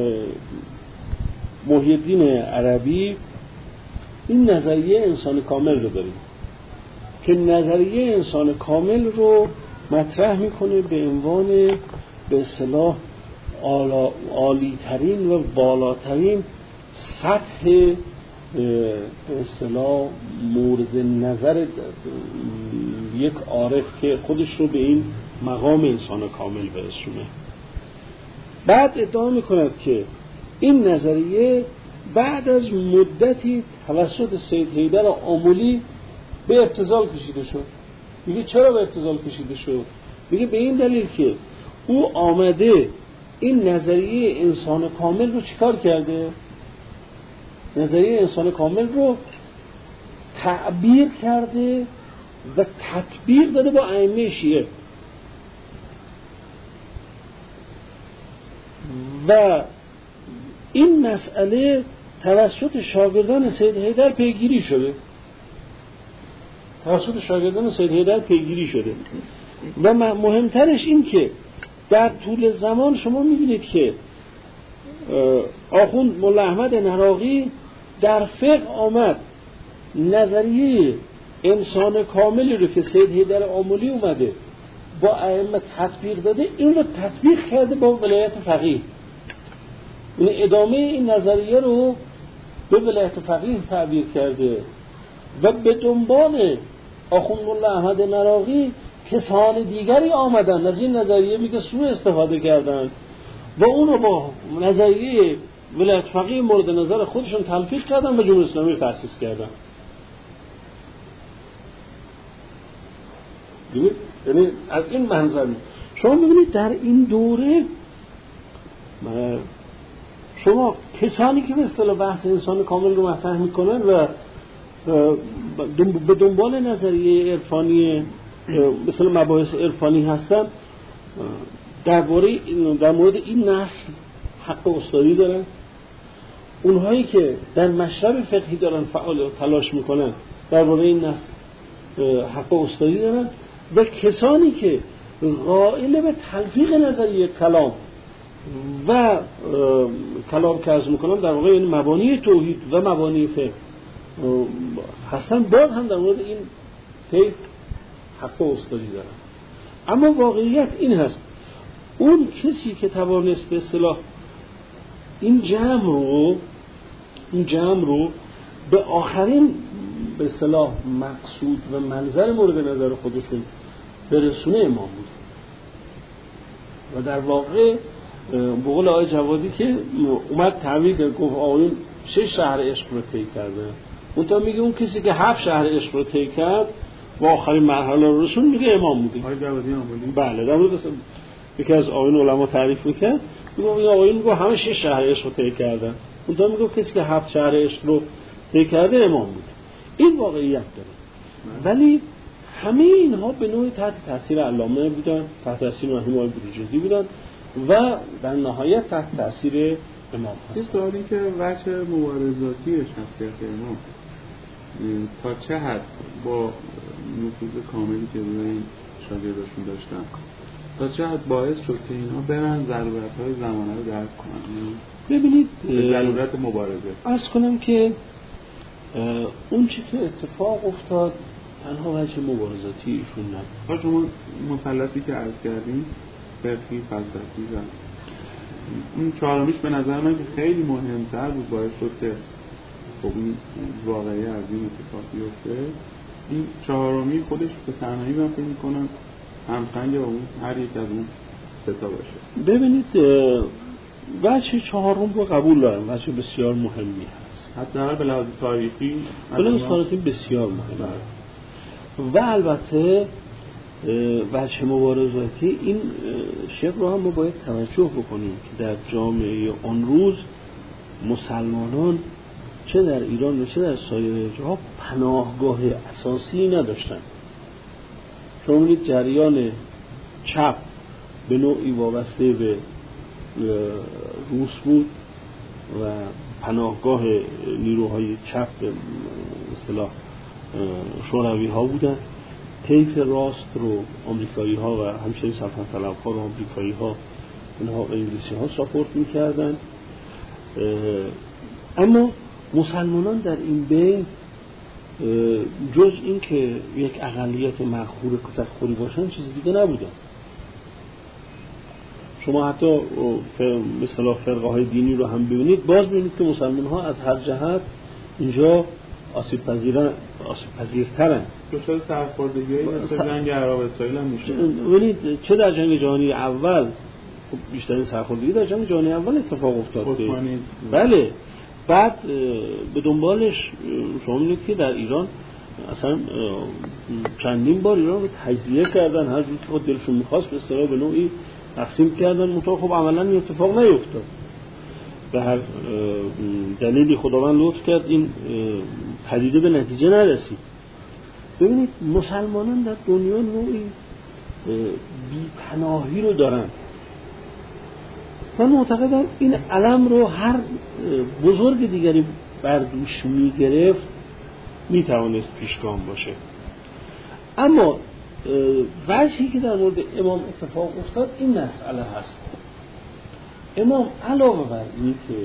[SPEAKER 1] محی الدین عربی این نظریه انسان کامل رو داریم که نظریه انسان کامل رو مطرح میکنه به عنوان به اصطلاح عالی ترین و بالاترین سطح به اصطلاح مورد نظر یک عارف که خودش رو به این مقام انسان کامل برسونه. بعد ادعا میکند که این نظریه بعد از مدتی توسط سید حیدر آملی به ابتذال کشیده شد. میگه چرا به ابتذال کشیده شد؟ میگه به این دلیل که او آمده این نظریه انسان کامل رو چیکار کرده؟ نظریه انسان کامل رو تعبیر کرده و تطبیق داده با ائمه شیعه و این مسئله توسط شاگردان سید حیدر پیگیری شده. و مهمترش این که در طول زمان شما میبینید که آخوند مولا احمد نراقی در فقه آمد نظریه انسان کاملی رو که سید حیدر آملی اومده با ائمه تطبیق داده، این رو تطبیق کرده با ولایت فقیه. این ادامه این نظریه رو به ولایت فقیه تعبیر کرده و به دنبال آخوند مولا احمد نراقی کسان دیگری آمدن از این نظریه میگه سوء استفاده کردن و اون رو با نظریه ولایت فقیه مورد نظر خودشون تلفیق کردن و جمهوری اسلامی رو تأسیس کردن. یعنی از این منظر شما میبینید در این دوره شما کسانی که به اصطلاح بحث انسان کامل رو مطرح میکنن و به دنبال نظریه عرفانی مثلا مباحث عرفانی هستن در مورد این نسل حق استادی دارن. اونهایی که در مشرب فقهی دارن فعال تلاش میکنن درباره این نسل حق استادی دارن و کسانی که قائل به تلفیق نظریه کلام و کلام که عرض میکنم در واقع این مبانی توحید و مبانی فقه هستن، باز هم در مورد این طیف حق استادی دارن. اما واقعیت این هست اون کسی که توانست به اصطلاح این جمع رو به آخرین به اصطلاح مقصود و منظر مورد نظر خودشون برسونه امام بود. و در واقع به قول آقای جوادی که اومد تعبیر کرد، گفت آقایون 6 شهر عشق رو طی کردن، اون تا میگه اون کسی که 7 شهر عشق رو طی کرد و آخرین مرحله رو رسون میگه امام بوده.
[SPEAKER 2] آقای جوادی آمولی؟
[SPEAKER 1] بله، در مورد یکی از آقایون علما تعریف میکرد، میگه این آقایون میگه همه 6 شهر عشق رو طی کردن، اون تا میگه کسی که 7 شهر عشق رو طی کرده امام بوده. این واقعیت داره. ولی همه اینها به نوعی تحت تاثیر علامه بودن، تحت تاثیر مرحوم آقای بروجردی بودن و در نهایت تحت تاثیر امام هست.
[SPEAKER 2] این سوالی که وجه مبارزاتی شخصیت امام تا چه حد با نفوذ کاملی که روی این شاگرداشون داشتن، تا چه حد باعث شد که اینها برن ضرورت‌های زمانه رو درک کنن؟
[SPEAKER 1] ببینید
[SPEAKER 2] ضرورت مبارزه.
[SPEAKER 1] عرض کنم که اون چی که اتفاق افتاد تنها وجه مبارزاتی ایشون نبود.
[SPEAKER 2] شما مثلثی که عرض کردیم، فقهی، فلسفی و اون چهارمیش به نظر من که خیلی مهمتر بود، باعث شد که خب این واقعی از این اتفاق بیفته. این چهارمی خودش به تنهایی من فکر می‌کنم همسنگ با اون هر یک از اون سه تا باشه.
[SPEAKER 1] ببینید وجه چهارم رو قبول دارم، وجه بسیار مهمی هست،
[SPEAKER 2] حتی به لحاظ تاریخی
[SPEAKER 1] بسیار مهمه. و البته وجه مبارزاتی این شکل رو هم ما باید توجه بکنیم که در جامعه آن روز مسلمانان چه در ایران و چه در سایر جاها پناهگاه اساسی نداشتن. شما می‌بینید جریان چپ به نوعی وابسته به روس بود و پناهگاه نیروهای چپ به اصطلاح شوروی ها بودن. طیف راست رو آمریکایی ها و همچنین سلطنت طلب ها رو آمریکایی ها اینها و انگلیسی ها ساپورت می‌کردن. اما مسلمانان در این بین جز این که یک اقلیت مقهور کتکخوری باشن چیز دیگه نبودن. شما حتی مثلا فرقه های دینی رو هم ببینید، باز ببینید که مسلمان ها از هر جهت اینجا آسیب پذیرترن.
[SPEAKER 2] دچار سرخوردگی‌های مثل جنگ عرب اسرائیل هم میشه.
[SPEAKER 1] ببینید چه در جنگ جهانی اول بیشترین سرخوردگی در جنگ جهانی اول اتفاق افتاد. بله. بعد به دنبالش شما می‌بینید که در ایران اصلا چندین بار ایران رو تجزیه کردن، هر جور که خود دلشون می‌خواست به اصطلاح به نوعی تقسیم کردن، منتها خب عملاً این اتفاق نیفتاد. به هر دلیلی خداوند لطف کرد این پدیده به نتیجه نرسید. ببینید مسلمانان در دنیا نوعی بی‌پناهی رو دارن. من معتقدم این علم رو هر بزرگ دیگری بر دوش میگرفت میتوانست پیشگام باشه. اما وجهی که در مورد امام اتفاق افتاد این مسئله هست. امام علاوه بر این که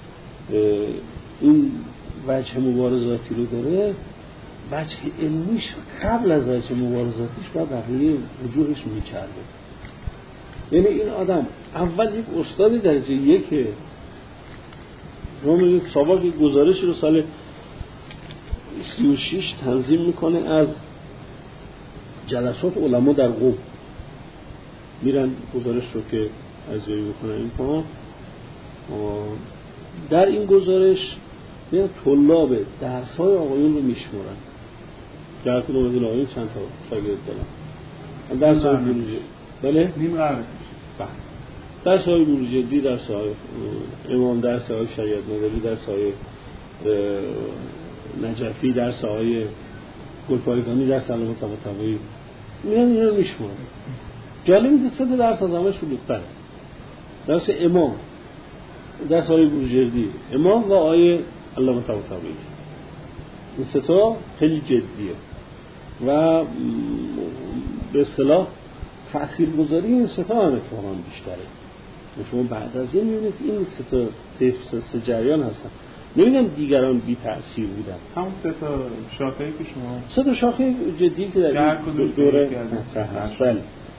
[SPEAKER 1] این وجه مبارزاتی رو داره، وجه علمیش قبل از وجه مبارزاتیش با بقیه وجوهش میچرده. یعنی این آدم اول یک استاد درجه یکه. ما میگیم سابق یک گزارش رو سال 36 تنظیم میکنه از جلسات علما در قم، میرن گزارش رو که ارزیابی بکنن اینها. در این گزارش میرن طلاب درس‌های آقایون رو میشمرن. در کدوم از این آقایون چند تا شاگرد دارن؟ درس‌های بروجردی. بله؟
[SPEAKER 2] نیم قرن.
[SPEAKER 1] بله. درس‌های بروجردی، درس‌های امام، درس‌های شریعت مداری، درس‌های نجفی، درس‌های گلپایگانی، درس علامه طباطبایی، میرن اینا رو میشمرن. جالب اینه که درس از همه شلوغ‌تره. درس امام، درس آقای بروجردی، امام و آقای علامه طباطبایی، این سه تا خیلی جدیه و به اصطلاح تاثیرگذاری این سه تا هم اتفاقا بیشتره. شما بعد از این میبینید این سه تا سه جریان هستن. نمیدونم دیگران بی تأثیر بودن.
[SPEAKER 2] همون سه تا شاخه‌ای که شما
[SPEAKER 1] سه تا شاخه جدی که در دوره هست. بله.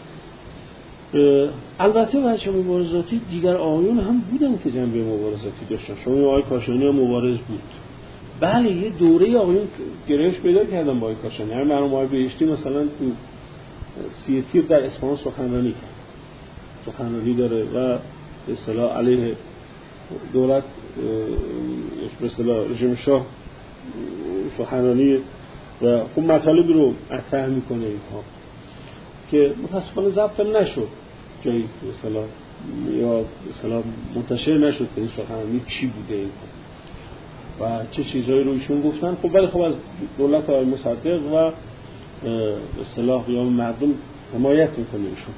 [SPEAKER 1] البته وجه مبارزاتی دیگر آقایون هم بودن که جنبه مبارزاتی داشتن. شما آقای کاشانی هم مبارز بود، بله یه دوره آقایون گرایش پیدا کردن با کاشانی. همین مرحوم آقای بهشتی مثلا تو 30 تیر در اصفهان سخنرانی کرد، سخنرانی داره و به اصطلاح علیه دولت به اصطلاح رژیم شاه سخنرانی و خب مطالبی رو مطرح میکنه اینها که متاسفانه ضبط نشد جایی به اصطلاح یا به اصطلاح منتشر نشد که این سخنرانی چی بوده اینها و چه چیزایی رو ایشون گفتن. خب ولی خب از دولت آقای مصدق و به اصطلاح قیام مردم حمایت میکنه ایشون.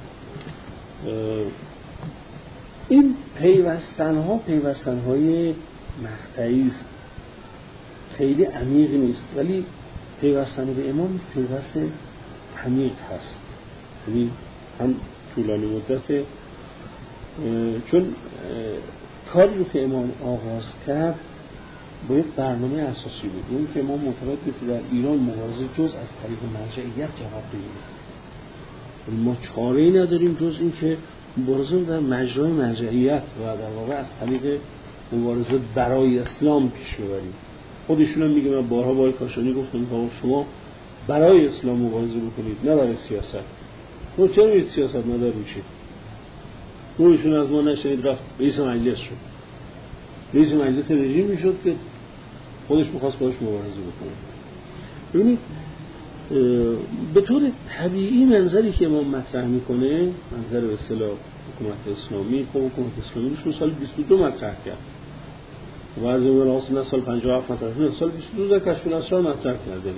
[SPEAKER 1] این پیوستن‌های مقطعی است، خیلی عمیق نیست، ولی پیوستن به امام پیوست عمیق هست، یعنی هم طولانی مدته، چون کاری رو که امام آغاز کرد با یک برنامه اساسی بود، اون که امام معتقد بود در ایران مبارزه جز از طریق مرجعیت جواب بگیره. ما چاره‌ای نداریم جز این که مبارزه در مجرای مرجعیت و در واقع از طریق مبارزه برای اسلام پیش ببریم. خودشون هم میگه، من بارها با کاشانی گفتم که شما برای اسلام مبارزه بکنید نه برای سیاست. تو چرا میگید سیاست مدار میشید؟ خودشون از ما نشنید رفت رئیس مجلس شد، رئیس مجلس رژیمی شد که خودش می‌خواست باش مبارزه بکنه. ببینید به طور طبیعی منظری که امام مطرح میکنه، منظر به اصطلاح حکومت اسلامی، خب حکومت اسلامی رو سال 22 مطرح کرد و از اون اصلا سال 57 مطرح کرد، سال 22 در کشف الاسرار مطرح کرده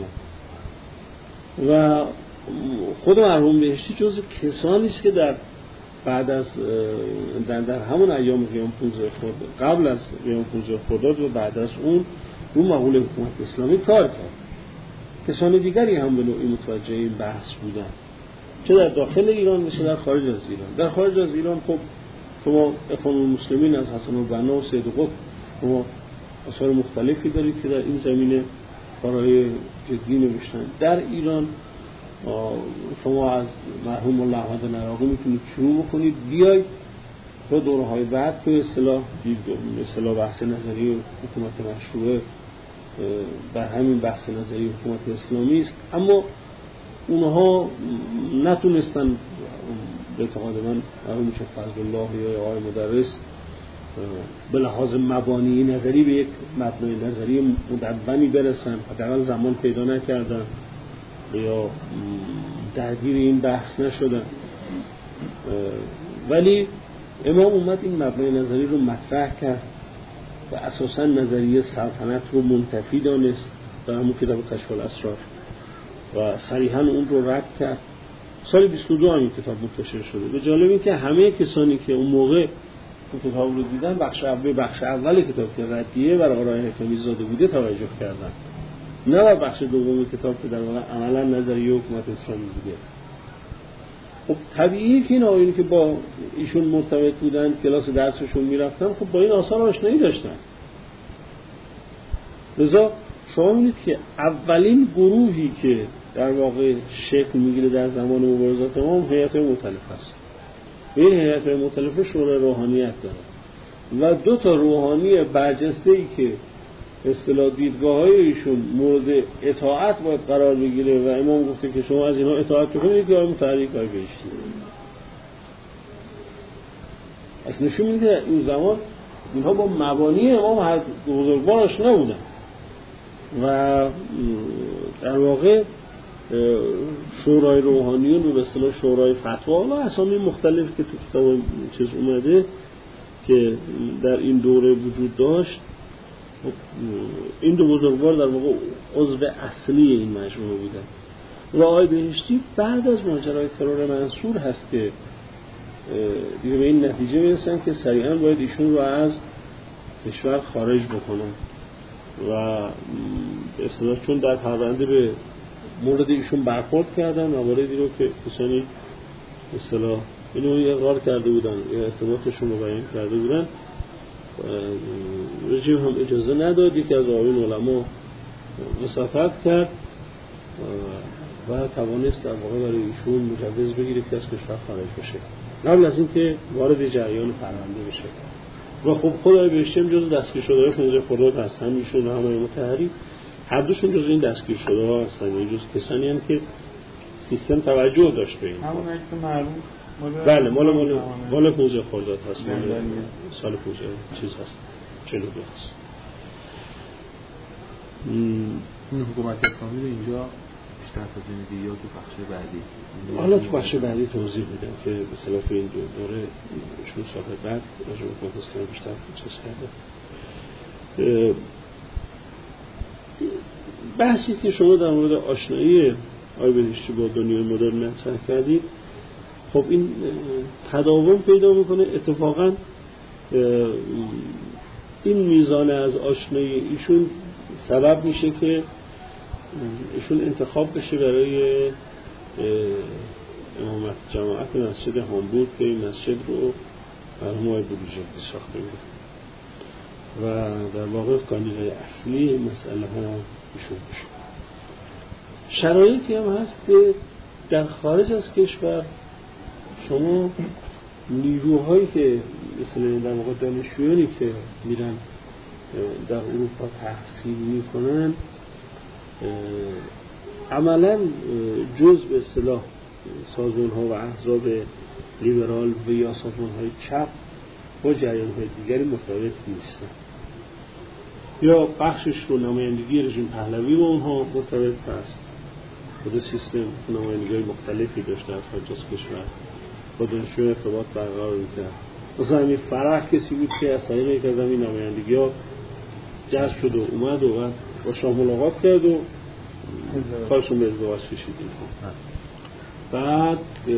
[SPEAKER 1] و خود مرحوم بهشتی جز کسانی است که در بعد از در همون ایام قیام 15 خرداد، قبل از قیام 15 خرداد و بعد از اون رو مقوله حکومت اسلامی کار کرد. کسان دیگری هم به نوعی متوجه این بحث بودن، چه در داخل ایران و چه در خارج از ایران. در خارج از ایران خب شما اخوان المسلمین از حسن البنا و سید قطب شما آثار مختلفی دارید که در این زمینه کارهای جدی نوشتن. در ایران شما از مرحوم الله احمد نراقی میتونید شروع بکنید، بیاید تا دوره‌های بعد به اصطلاح بحث نظری حکومت مشروعه بر همین بحث نظری حکومت اسلامی است، اما اونها نتونستن به اعتقاد من مرحوم شیخ فضل الله یا آقای مدرس به لحاظ مبانی نظری به یک مبنای نظری مدونی برسن، حداقل زمان پیدا نکردن یا درگیر این بحث نشدن. ولی امام اومد این مبنای نظری رو مطرح کرد و اساساً نظریه سلطنت رو منتفی دانست در همون کتاب کشف الاسرار و صریحاً اون رو رد کرد. سال 22 این کتاب منتشر شده. به جالب این که همه کسانی که اون موقع اون کتاب رو دیدن بخش اول کتاب که ردیه بر آرای حکمی زاده بوده توجه کردن، نه بر بخش دوم کتاب که در واقع عملاً نظریه حکومت اسلامی بوده. خب طبیعیه که این آقایونی که با ایشون مرتبط بودن، کلاس درسشون میرفتن، خب با این آثار آشنایی داشتن. لذا شما می‌بینید که اولین گروهی که در واقع شکل میگیره در زمان مبارزات امام هیئت‌های مختلف است. این هیئت‌های مختلف شورای روحانیت داره و دو تا روحانی برجسته‌ای که اصطلاح دیدگاه‌های ایشون مورد اطاعت باید قرار بگیره و امام گفته که شما از اینها اطاعت بکنید که آقای تحریک های بهشتی. اصلا نشون میده که این زمان اینها با مبانی امام هر بزرگوار آشنا بودن و در واقع شورای روحانیون و به اصطلاح شورای فتوا و اسامی مختلف که تو کتاب چیز اومده که در این دوره وجود داشت، این دو بزرگوار در واقع عضو اصلی این مجموعه بودن. و آقای بهشتی بعد از ماجرای ترور منصور هست که دیگه به این نتیجه میرسن که سریعا باید ایشون رو از کشور خارج بکنن و به اصطلاح چون در پرونده به مورد ایشون برخورد کردن، مواردی رو که کسانی به اصطلاح اینو اقرار کرده بودن یا ارتباطشون رو بیان کرده بودن، رژیم هم اجازه نداد. یکی از آقایون علما وساطت کرد و توانست در واقع برای ایشون مجوز بگیره که از کشور خارج بشه قبل از اینکه وارد جریان پرونده بشه. و خب خود آقای بهشتی هم جز دستگیر شده های 15 خرداد هستن، ایشون و همای مطهری هر دوشون جز این دستگیر شده ها هستن، یعنی جز کسانی هم که سیستم توجه داشت به این.
[SPEAKER 2] همون عکس معروف
[SPEAKER 1] بله مال 15 خرداد هست، مال سال 15 چیز هست 42 هست.
[SPEAKER 3] این حکومت اسلامی رو اینجا بیشتر توضیح یا تو بخش بعدی؟
[SPEAKER 1] حالا تو بخش بعدی توضیح میدم که به صلاح این دوره شون سال بعد راجع به حکومت اسلامی بیشتر چیز کرده. بحثی که شما در مورد آشنایی آقای بهشتی با دنیای مدرن مطرح کردید، خب این تداوم پیدا میکنه. اتفاقا این میزان از آشنایی ایشون سبب میشه که ایشون انتخاب بشه برای امامت جماعت مسجد هامبورگ که این مسجد رو مرحوم آقای بروجردی ساخته بود و در واقع کاندیدای اصلی مسئله ها ایشون بشه. شرایطی هم هست که در خارج از کشور شما نیروهایی که مثلا در واقع دانشجویانی که میرن در اروپا تحصیل میکنن عملا جز به اصطلاح سازمان ها و احزاب لیبرال و یا سازمان های چپ با جریان های دیگری مرتبط نیستن، یا بخشش رو نمایندگی رژیم پهلوی با اونها مرتبط هست. خود سیستم نمایندگی های مختلفی داشته در خارج از کشور با دانشجویان ارتباط برقرار می‌کرد. مثلا همین فرح کسی بود که از طریق یک از همین نمایندگی ها جذب شد و اومد و با شاه ملاقات کرد و کارشون به ازدواج کشید. بعد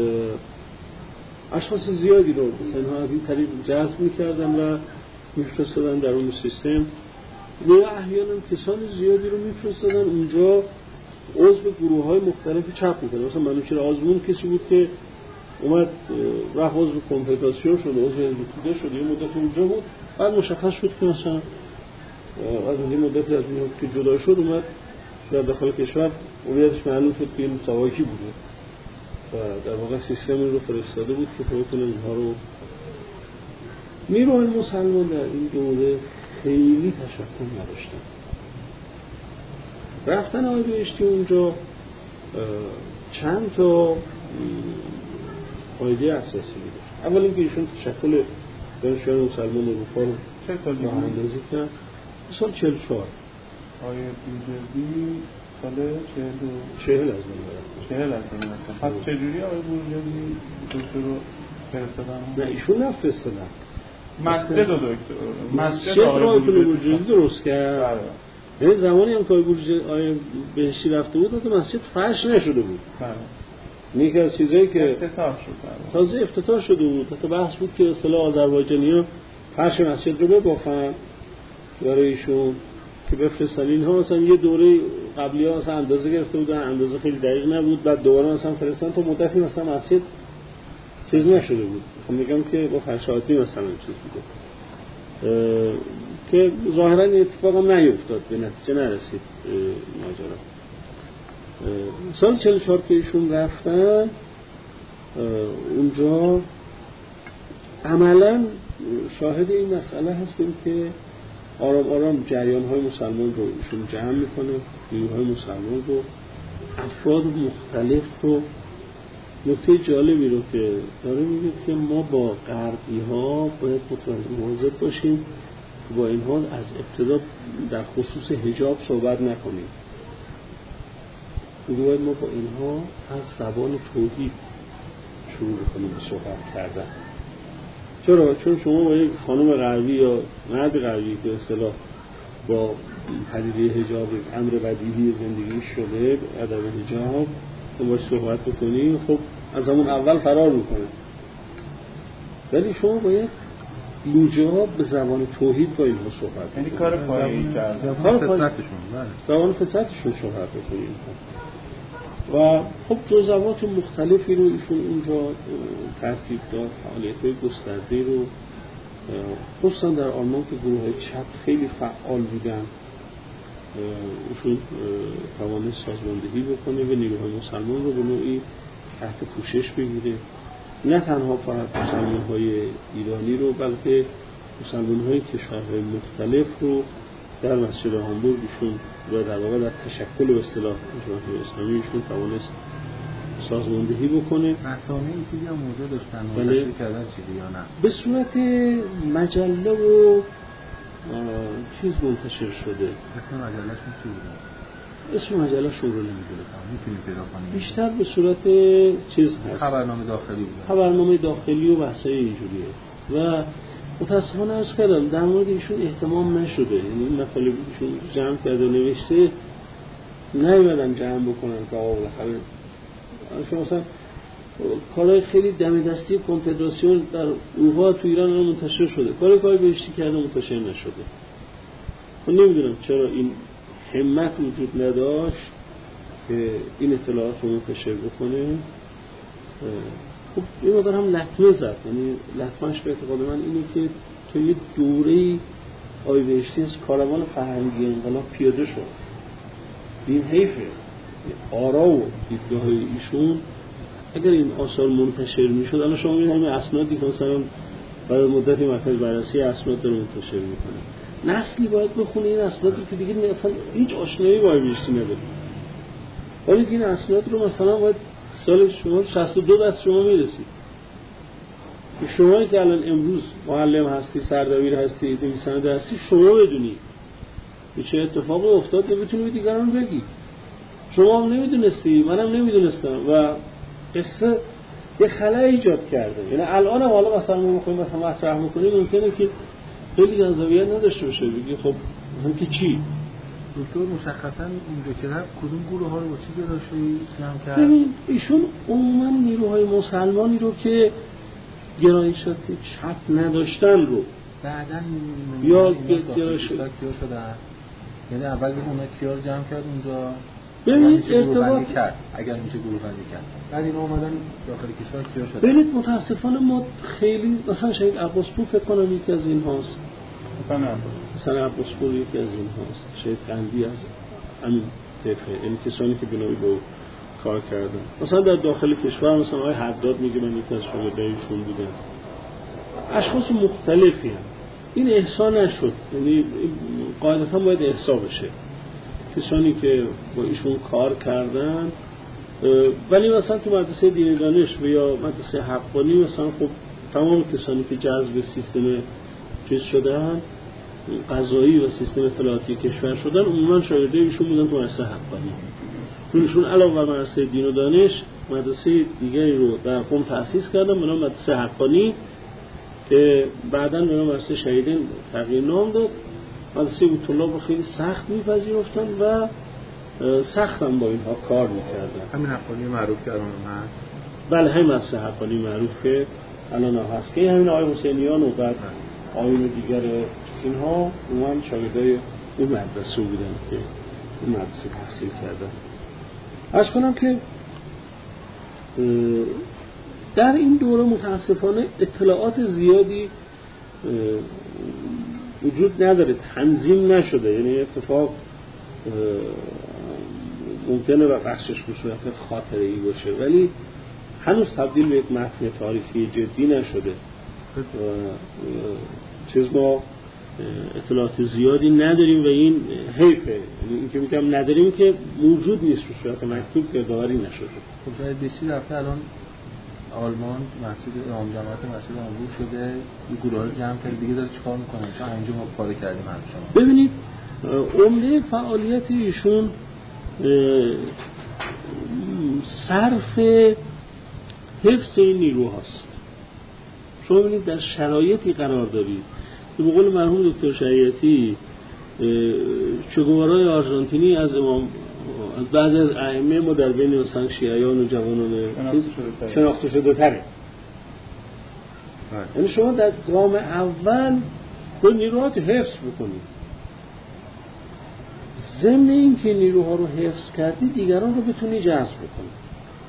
[SPEAKER 1] اشخاص زیادی رو مثلا از این طریق جذب می‌کردن و می‌فرستادن در اون سیستم و احیانا کسان زیادی رو می‌فرستادن اونجا عضو گروه‌های مختلف چپ می‌کردن. مثلا منوچهر آزمون کسی بود که اومد رفت عضو کنفدراسیون شد، عضو حزب توده شد، یه مدت اونجا بود، بعد مشخص شد که مثلا از این مدتی از اون که جدا شد اومد در داخل کشور هویتش معلوم شد که این سواکی بوده و در واقع سیستم رو فرستاده بود که بتونه اینها رو. نیروهای مسلمان در این دوره خیلی تشکل نداشتن. رفتن آقای بهشتی اونجا چند تا فایده اساسی داشت. اول اینکه ایشون تشکل دانشجویان مسلمان اروپا رو
[SPEAKER 2] چه سالی
[SPEAKER 1] راه‌اندازی کرد؟ سال 44.
[SPEAKER 2] آقای بروجردی سال
[SPEAKER 1] 40 از من
[SPEAKER 2] رفتن. پس چجوری آقای بروجردی دکتر رو فرستادن؟
[SPEAKER 1] نه ایشون نفرستادن.
[SPEAKER 2] مسجد و دکتر
[SPEAKER 1] مسجد آقای بروجردی درست کرد. یعنی زمانی هم که آقای بهشتی رفته بود تا مسجد فرش نشده بود. یکی از چیزایی که تازه افتتاح شده بود، تا بحث بود که اصطلاح آذربایجانی‌ها فرش مسجد رو ببافن برای ایشون که بفرستن. اینها مثلا یه دوره قبلی ها مثلا اندازه گرفته بودن، اندازه خیلی دقیق نبود، بعد دوباره مثلا فرستادن تا مدتی مثلا مسجد چیز نشده بود. خب میگم که با فرش عادی مثلا چیز بوده که ظاهرا این اتفاق هم نیفتاد، به نتیجه نرسید ماجرا. سال 44 که ایشون رفتن اونجا عملا شاهد این مسئله هستیم که آرام آرام جریان های مسلمان رو ایشون جمع میکنه، نیروهای مسلمان رو، افراد مختلف رو. نکته جالبی رو که داره میگه که ما با غربی ها باید مواظب باشیم با اینها از ابتدا در خصوص حجاب صحبت نکنیم. باید ما با اینها از زبان توحید شروع بکنیم به صحبت کردن. چرا؟ چون شما با یک خانم غربی یا مرد غربی به اصطلاح با پدیده حجاب امر بدیهی زندگی شده، عدم حجاب باید صحبت بکنیم، خب از همون اول فرار میکنه. ولی شما باید اینجا به زبان توحید با اینها صحبت،
[SPEAKER 2] یعنی کار پایه‌ای کردن،
[SPEAKER 1] زبان فطرتشون صحبت بکنیم. و خب جزئیات مختلفی رو ایشون اونجا ترتیب داد، فعالیت‌های گسترده رو، خصوصا در آلمان که گروه‌های چپ خیلی فعال بودن، ایشون توانست سازماندهی بکنه و نیروهای مسلمان رو به نوعی تحت پوشش بگیره. نه تنها فقط مسلمان‌های ایرانی رو بلکه مسلمان‌های کشورهای مختلف رو در مسجد هامبورگ ایشون و در واقع در تشکل به اصطلاح جمهوری اسلامی ایشون توانست سازماندهی بکنه.
[SPEAKER 3] رسانه‌ای چیزی هم موضوع داشتن منتشر کردن چیزی یا نه؟
[SPEAKER 1] به صورت مجله و چیز منتشر شده.
[SPEAKER 3] اسم مجله‌شون چی بوده؟
[SPEAKER 1] اسم مجله‌شون رو نمی‌دونم.
[SPEAKER 3] می‌تونید پیدا کنید.
[SPEAKER 1] بیشتر به صورت چیز هست.
[SPEAKER 3] خبرنامه داخلی بوده.
[SPEAKER 1] خبرنامه داخلی و بحث‌های اینجوریه. و متأسفانه عرض کردم در مورد ایشون اهتمام نشده. یعنی این مطالبی ایشون جمع کرده و نوشته نیومدن جمع بکنن که آقا بالاخره شما مثلا کارهای خیلی دم دستی کنفدراسیون در اروپا تو ایران هم منتشر شده، کاری بهشتی کرده منتشر نشده. من نمیدونم چرا این همت وجود نداشت که این اطلاعات رو منتشر بکنه. خب این مقدار هم لطمه زد، یعنی لطمهش به اعتقاد من اینه که تو یه دوره‌ای آقای بهشتی از کاروان فرهنگی انقلاب پیاده شد. این حیفه آرا و دیدگاه ایشون اگر این آثار منتشر میشد، الان شما می‌بینید همین اسنادی که مثلا بعد مدتی مرکز بررسی اسناد داره منتشر میکنه، نسلی باید بخونه این اسناد رو که دیگه اصلا هیچ آشنایی با بهشتی نداره. ولی این اسناد رو مثلا باید سال شما 62 دست شما میرسید. شما که الان امروز معلم هستی، سردبیر هستی، نویسنده هستی، شما بدونی چه اتفاقی افتاد که بتونی به دیگران بگی. شما هم نمیدونستی، منم نمیدونستم و قصه یه خلأ ایجاد کرده. یعنی الان حالا مثلا ما میخوایم مثلا مطرح میکنیم ممکنه که خیلی جذابیت نداشته باشه، بگی خب هم که چی؟
[SPEAKER 3] دکتر مشخصا اونجا که رفت کدوم گروه ها رو با چی گرایشی جمع کرد؟
[SPEAKER 1] ببین ایشون عموما نیروهای مسلمانی رو که گرایشات چپ نداشتن رو
[SPEAKER 3] بعداً
[SPEAKER 1] یا گرایش
[SPEAKER 3] کیا شدن، یعنی اول اونا کیا رو جمع کرد اونجا
[SPEAKER 1] ببینید ارتباط
[SPEAKER 3] کرد، اگر میشه گروه بندی کرد، بعد اینا اومدن داخل کشور کیا شدن.
[SPEAKER 1] ببینید متاسفانه ما خیلی مثلا شاید عباسپور فکر کنم یکی از این هاست، مثلا عباسپور یکی از این هاست، شاید قندی از همین طرفه، این کسانی که بنایی با کار کردن. مثلا در داخل کشور مثلا آقای حداد میگه من یکی از شاگردایشون بودم. اشخاص مختلفی هم این احسا نشد، یعنی قاعدتا باید احسا بشه کسانی که با ایشون کار کردن. ولی مثلا تو مدرسه دین دانش و یا مدرسه حقانی مثلا خب تمام کسانی که جذب سیستم چیز شدن قضایی و سیستم اطلاعاتی کشور شدن عموما شاگرده ایشون بودن تو مدرسه حقانی. ایشون علاوه بر مدرسه دین و دانش مدرسه دیگری رو در قم تأسیس کردن به نام مدرسه حقانی که بعداً به نام مدرسه شهیدین تغییر نام داد. مدرسه طلاب رو خیلی سخت می‌پذیرفتن و سخت هم با اینها کار می‌کردن.
[SPEAKER 3] همین حقانی معروف که الان هست.
[SPEAKER 1] بله همین مدرسه حقانی معروف که الان هست که همین آقای حسینیان و بعد آقایون دیگر اینها عموما شاگردای اون مدرسه بودن که اون مدرسه تحصیل کردن. عرض کنم که در این دوره متاسفانه اطلاعات زیادی وجود نداره، تنظیم نشده. یعنی اتفاق ممکنه و بخشش به صورت خاطره‌ای باشه ولی هنوز تبدیل به یک متن تاریخی جدی نشده. چیز ما اطلاعات زیادی نداریم و این حیفه. یعنی این که میگم نداریم که موجود نیست به صورت مکتوب که داوری نشده.
[SPEAKER 3] خب جای بسیاری رفته الان آلمان مسجد امام جماعت مسجد هامبورگ شده، این گروه رو جمع کرد دیگه داره چیکار میکنه؟ چون اینجا ما پاره کردیم شما.
[SPEAKER 1] ببینید عمده فعالیت ایشون صرف حفظ این نیروهاست. شما ببینید در شرایطی قرار دارید که به قول مرحوم دکتر شریعتی چگوارای آرژانتینی از امام بعد از ائمه ما در بین مثلا شیعیان و جوانان شناخته شده تره. یعنی شما در گام اول باید نیروهات حفظ بکنید. ضمن این که نیروها رو حفظ کردی دیگران رو بتونی جذب بکنید.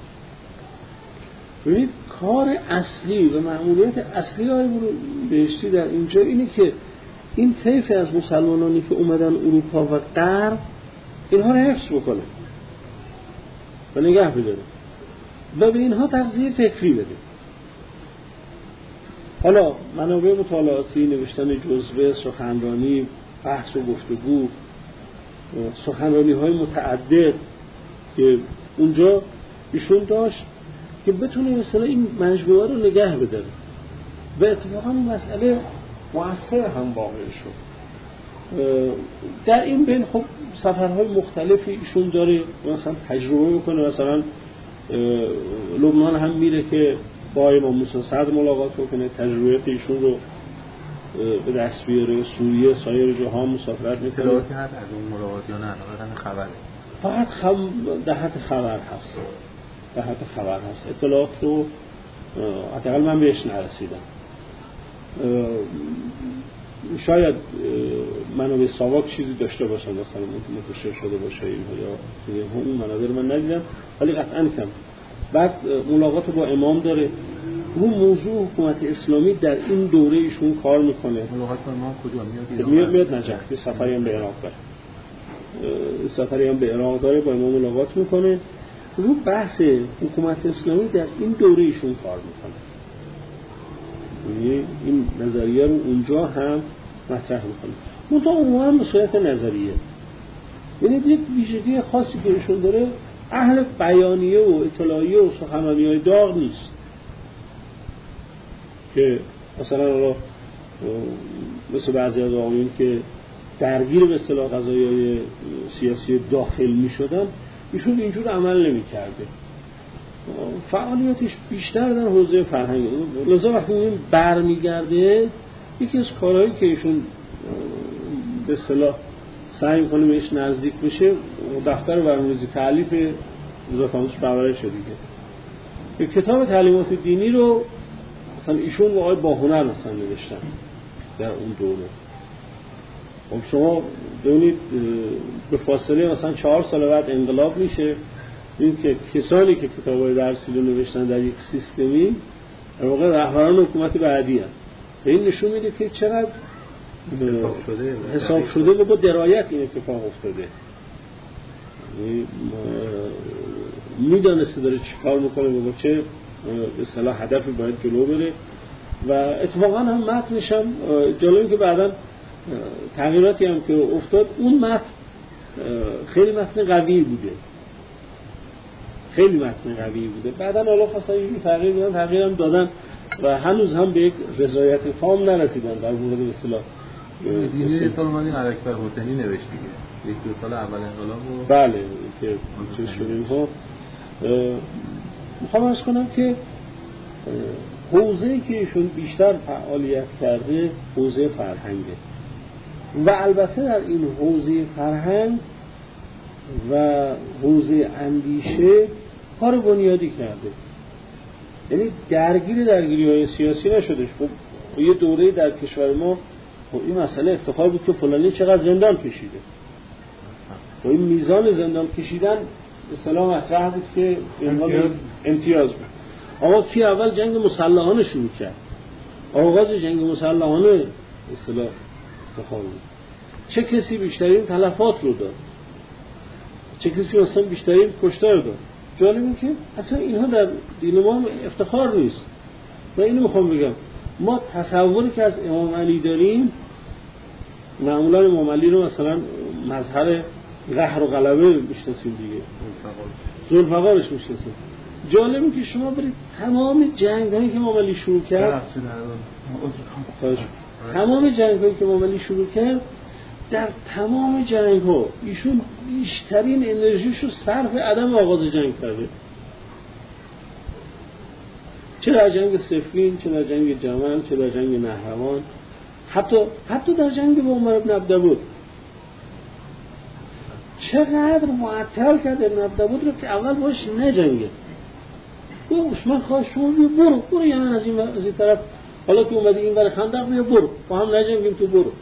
[SPEAKER 1] ببینید کار اصلی و مأموریت اصلی آقای بهشتی در اینجا اینه که این طیف از مسلمانانی که اومدن اروپا و غرب اینها رو حفظ بکنه و نگه بداره و به اینها تغذیه فکری بده. حالا منابع مطالعاتی، نوشتن جزوه، سخنرانی، بحث و گفتگو، سخنرانی‌های متعدد که اونجا ایشون داشت که بتونه مثلا این مجموعه رو نگه بداره و اتفاقا این مسئله مؤثر هم واقع شد. در این بین خب سفرهای مختلفی ایشون داره، مثلا تجربه میکنه، مثلا لبنان هم میره که با امام موسی صدر ملاقات بکنه، تجربیات ایشون رو به دست بیاره. سوریه، سایر جاها مسافرت میکنه.
[SPEAKER 3] اطلاعاتی هست از اون ملاقات یا نه؟ فقط خبره؟
[SPEAKER 1] فقط در حد خبر هست. در حد خبر هست. اطلاعات رو حداقل من بهش نرسیدم. شاید منابع ساواک چیزی داشته باشن مثلا منتشر شده باشه یا اون منابع رو من ندیدم، ولی قطعاً کم. بعد ملاقات با امام داره. اون موضوع حکومت اسلامی در این دوره ایشون کار میکنه.
[SPEAKER 3] ملاقات با امام کجا
[SPEAKER 1] میاد نجف، یه سفری هم به عراق داره. سفری هم به عراق داره، با امام ملاقات میکنه. رو بحث حکومت اسلامی در این دوره ایشون کار میکنه. یعنی این نظریه رو اونجا هم مطرح میکنه. منتها عموما به صورت نظریه. یعنی یک ویژگی خاصی که ایشون داره، اهل بیانیه و اطلاعیه و سخنرانی‌های داغ نیست که مثلا مثل بعضی از آقایون که درگیر به اصطلاح قضایای سیاسی داخل میشدن، ایشون اینجور عمل نمی‌کرده. فعالیتش بیشتر در حوزه فرهنگی. لذا وقتی این برمیگرده، یکی از کارهایی که ایشون به اصطلاح سعی می‌کنه بهش نزدیک بشه، دفتر برنامه‌ریزی تألیف وزارت آموزش و پرورش دیگه. کتاب تعلیمات دینی رو مثلا ایشون و آقای باهنر مثلا نوشتن در اون دوره. خب شما ببینید به فاصله مثلا 4 سال بعد انقلاب میشه، این که کسانی که کتاب‌های درسی رو نوشتن در یک سیستمی در واقع رهبران حکومت بعدی هستند. این نشون میده که چقدر حساب شده و با درایت این اتفاق افتاده. میدانسته داره چی کار میکنه و با چه به اصطلاح هدفی باید جلو بره و اتفاقا هم متنش هم جالبه که بعداً تغییراتی هم که افتاد، اون متن خیلی متن قوی بوده، خیلی متن قوی بوده. بعداً حالا خواستن یه تغییر بدن، تغییر هم دادن و هنوز هم به یک رضایت تام نرسیدن در مورد به اصطلاح
[SPEAKER 3] دینی سالمانی اکبر حسینی نوشت دیگه، 1-2 سال اول انقلاب و
[SPEAKER 1] بله که چیز شده اینها. میخوام عرض کنم که حوزه‌ای که ایشون بیشتر فعالیت کرده حوزه فرهنگه و البته در این حوزه فرهنگ و حوزه اندیشه کار بنیادی کرده. یعنی درگیری‌های سیاسی نشده. خب یه دوره در کشور ما این مسئله افتخار بود که فلانی چقدر زندان کشیده و این میزان زندان کشیدن اصطلاح مطرح بود که امتیاز بود. آقا کی اول جنگ مسلحانه شروع کرد؟ آغاز جنگ مسلحانه اصطلاح افتخار بود. چه کسی بیشترین تلفات رو داد؟ چه کسی مثلا بیشترین کشتار داد؟ جالبه که اصلا اینها در دین ما افتخار نیست. و اینو میخوام بگم، ما تصوری که از امام علی داریم، معمولا امام علی رو مثلا مظهر قهر و غلبه میشناسیم دیگه، ذوالفقارش میشناسیم. جالبه که شما برید تمام جنگ‌هایی که امام علی شروع کرد، تمام جنگ‌هایی که امام علی شروع کرد، در تمام جنگ‌ها ایشون بیشترین انرژیشو صرف عدم آغاز جنگ کرده. چه در جنگ صفین، چه در جنگ جمل، چه در جنگ نهروان، حتی در جنگ با عمر بن عبدالود چقدر معطل کرد ابن عبدالود رو که اول باش نجنگه. گوش من خواهش شما برو یمن از این طرف، حالا که اومدی این ور خندق بیا برو، با هم نجنگیم، تو برو،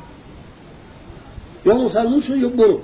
[SPEAKER 1] یا مسلمون شو یا برو.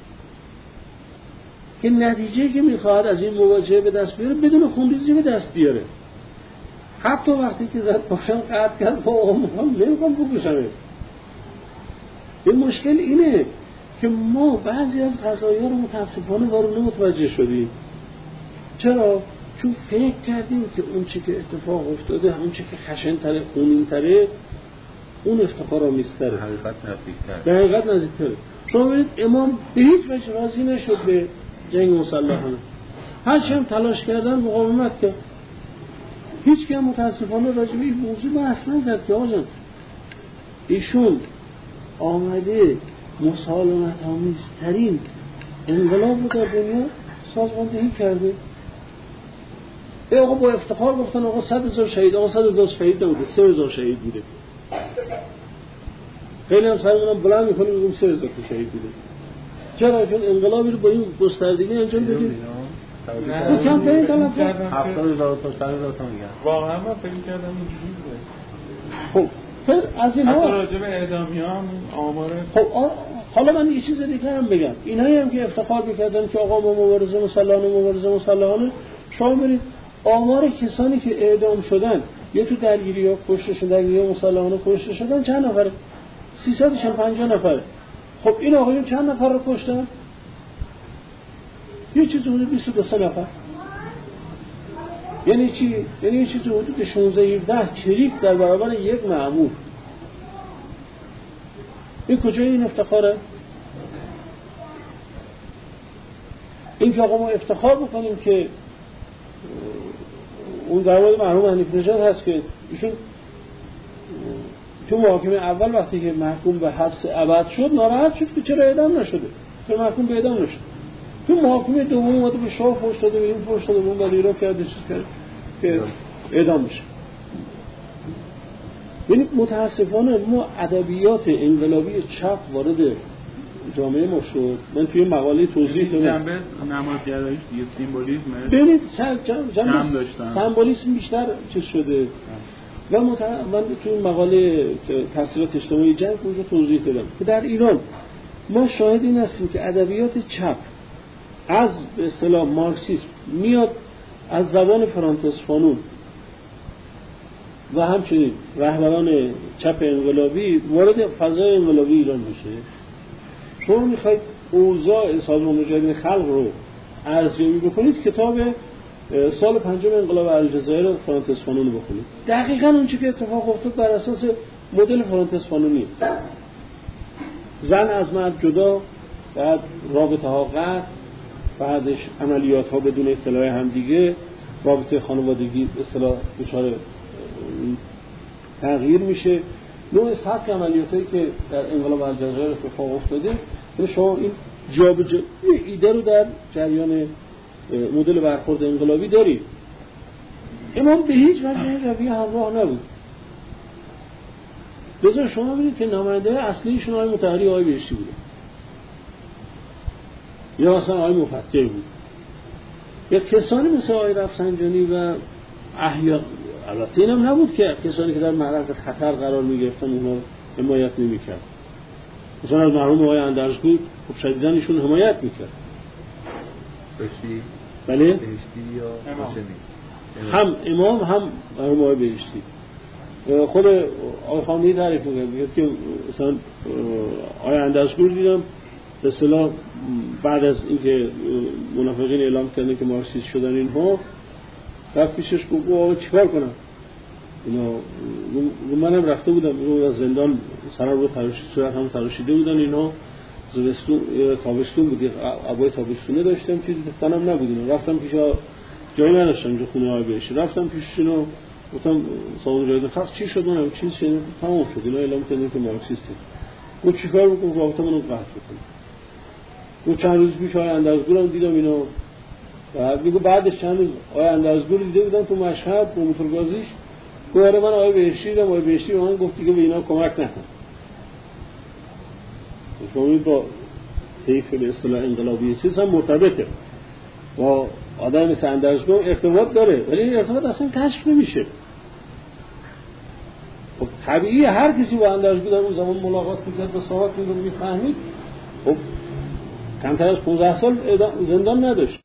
[SPEAKER 1] که نتیجه که میخواهد از این مواجهه به دست بیاره بدون خونریزی به دست بیاره. حتی وقتی که زد باشم قطع کرد با آموزم نمیخوام بکشمه. این مشکل اینه که ما بعضی از قضایی ها رو متاسفانه وارونه متوجه شدیم. چرا؟ چون فکر کردیم که اون چی که اتفاق افتاده، اون چی که خشن‌تره، خونین‌تره، اون افتخارآمیزتره، به حقیقت نزدیک‌تره. شما ببینید امام به هیچ وجه راضی نشد به جنگ مسلحانه، هرچی هم تلاش کردن مقاومت کرد. هیچ که متاسفانه راجع به این موضوع بحث نکرد که آقا جان ایشون آمده مسالمت‌آمیزترین انقلاب رو در دنیا سازماندهی کرده. آقا با افتخار گفتن آقا 100,000 شهید، آقا 100,000 شهید نبوده، 3,000 شهید بوده. خیلی هم سرمونم بلند میکنیم میگم 3,000 شهید بوده. چرا؟ چون انقلابی رو با این گستردگی انجام بدیم. کم ترین طلب
[SPEAKER 3] 70,000 تا 100,000 تا میگن.
[SPEAKER 2] واقعا من فکر کردم اینجوری بوده.
[SPEAKER 1] خب از اینها
[SPEAKER 2] راجع به اعدامیان آمار.
[SPEAKER 1] خب حالا من یه چیز دیگه هم بگم. اینایی هم که افتخار می‌کردن که آقا ما مبارزه مسلحانه شما برید آمار کسانی که اعدام شدن یا تو درگیری‌ها کشته شدن، درگیری‌ها مسلحانه کشته شدن چند نفره؟ 350 نفره. خب این آقایون چند نفر رو کشتن؟ یه چیزی حدود 22 نفر. یعنی چی؟ یعنی یه چیزی حدود 16-17 چریک در برابر یک مأمور. این کجای این افتخاره؟ این که آقا ما افتخار بکنیم که اون در مورد مرحوم حنیف نژاد هست که ایشون تو محاکمه اول وقتی که محکوم به حبس ابد شد ناراحت شد که چرا اعدام نشده، چرا محکوم به اعدام نشد. تو محاکمه دوم اومده به شاه فحش داده، به این فحش داده، به اون بدیرا کرده، چیز کرد که اعدام بشه. یعنی متاسفانه ما ادبیات انقلابی چپ وارد جامعه ما شد. من توی مقاله توضیح دادم
[SPEAKER 2] جنبه نمادگراییش دیگه سیمبولیسم
[SPEAKER 1] ببینید
[SPEAKER 2] جنبه داشتن،
[SPEAKER 1] سمبولیسم بیشتر چیز شده و من توی مقاله تاثیرات اجتماعی جنگ اونجا توضیح دادم که در ایران ما شاهد این هستیم که ادبیات چپ از به اصطلاح مارکسیسم میاد از زبان فرانتس فانون و همچنین رهبران چپ انقلابی وارد فضای انقلابی ایران میشه. شما میخواید اوضاع سازمان مجاهدین خلق رو ارزیابی بکنید، کتاب سال 5 انقلاب الجزایر فرانتس فانون رو بخونید. دقیقاً اون چیزی که اتفاق افتاد بر اساس مدل فرانتس فانونیه. زن از مرد جدا، بعد رابطه ها قطع، بعدش عملیات ها بدون اطلاع همدیگه، رابطه خانوادگی به اصطلاح دچار تغییر میشه. نوع سبک عملیاتایی که در انقلاب الجزایر اتفاق افتاده، یعنی شما این جابجایی ایده رو در جریان مدل برخورد انقلابی دارید. امام به هیچ وجه این رویه همراه نبود. بذار شما ببینید که نماینده اصلیشون آقای مطهری آقای بهشتی بوده، یا مثلا آقای مفکر بود، یا کسانی مثل آقای رفسنجانی و احیا. البته اینم نبود که کسانی که در معرض خطر قرار می‌گرفتن اونها حمایت نمی‌کرد. مثلا از مرحوم آقای اندرزگو خب شدیداً ایشون حمایت می‌کرد.
[SPEAKER 3] بهشتی
[SPEAKER 1] بله؟
[SPEAKER 3] بهشتی یا حسینی، هم
[SPEAKER 1] امام هم مرحوم آقای بهشتی. خود آقای خامنه‌ای تعریف می‌کرد که مثلا آقای اندرزگو دیدم به اصطلاح بعد از اینکه منافقین اعلام کردن که مارکسیست شدن اینها، رفت پیشش گفت آقا چیکار کنم؟ اینا منم رفته بودم از زندان سرم رو صورتم تراشیده بودن، اینا زمستون تابستون بود، عبای تابستونه داشتم، چیزی دفتنم نبود. اینا رفتم پیش جایی نداشتم جو خونه های بهشتی، رفتم پیششون و گفتم سازمان مجاهدین خلق چی شد؟ منم چیز شده تمام شد، اینا اعلام کردن که مارکسیسته. گفت چیکار بکنم؟ رابطه منو قطع کنم. گفت چند روز پیش آقای اندرزگو دیدم اینو، بعد میگه بعدش چند روز آقای اندرزگو دیده بودم تو مشهد با موتورگازیش، گفت آره من آقای بهشتی دیدم، آقای بهشتی به من گفت دیگه به اینا کمک نکن. شما با طیف به اصطلاح انقلابی چیز هم مرتبطه با آدم مثل اندرزگو ارتباط داره، ولی این ارتباط اصلا کشف نمیشه. خب طبیعی هر کسی با اندرزگو در اون زمان ملاقات میکرد و صحبت میفهمید. خب کمتر از 15 سال زندان نداشت.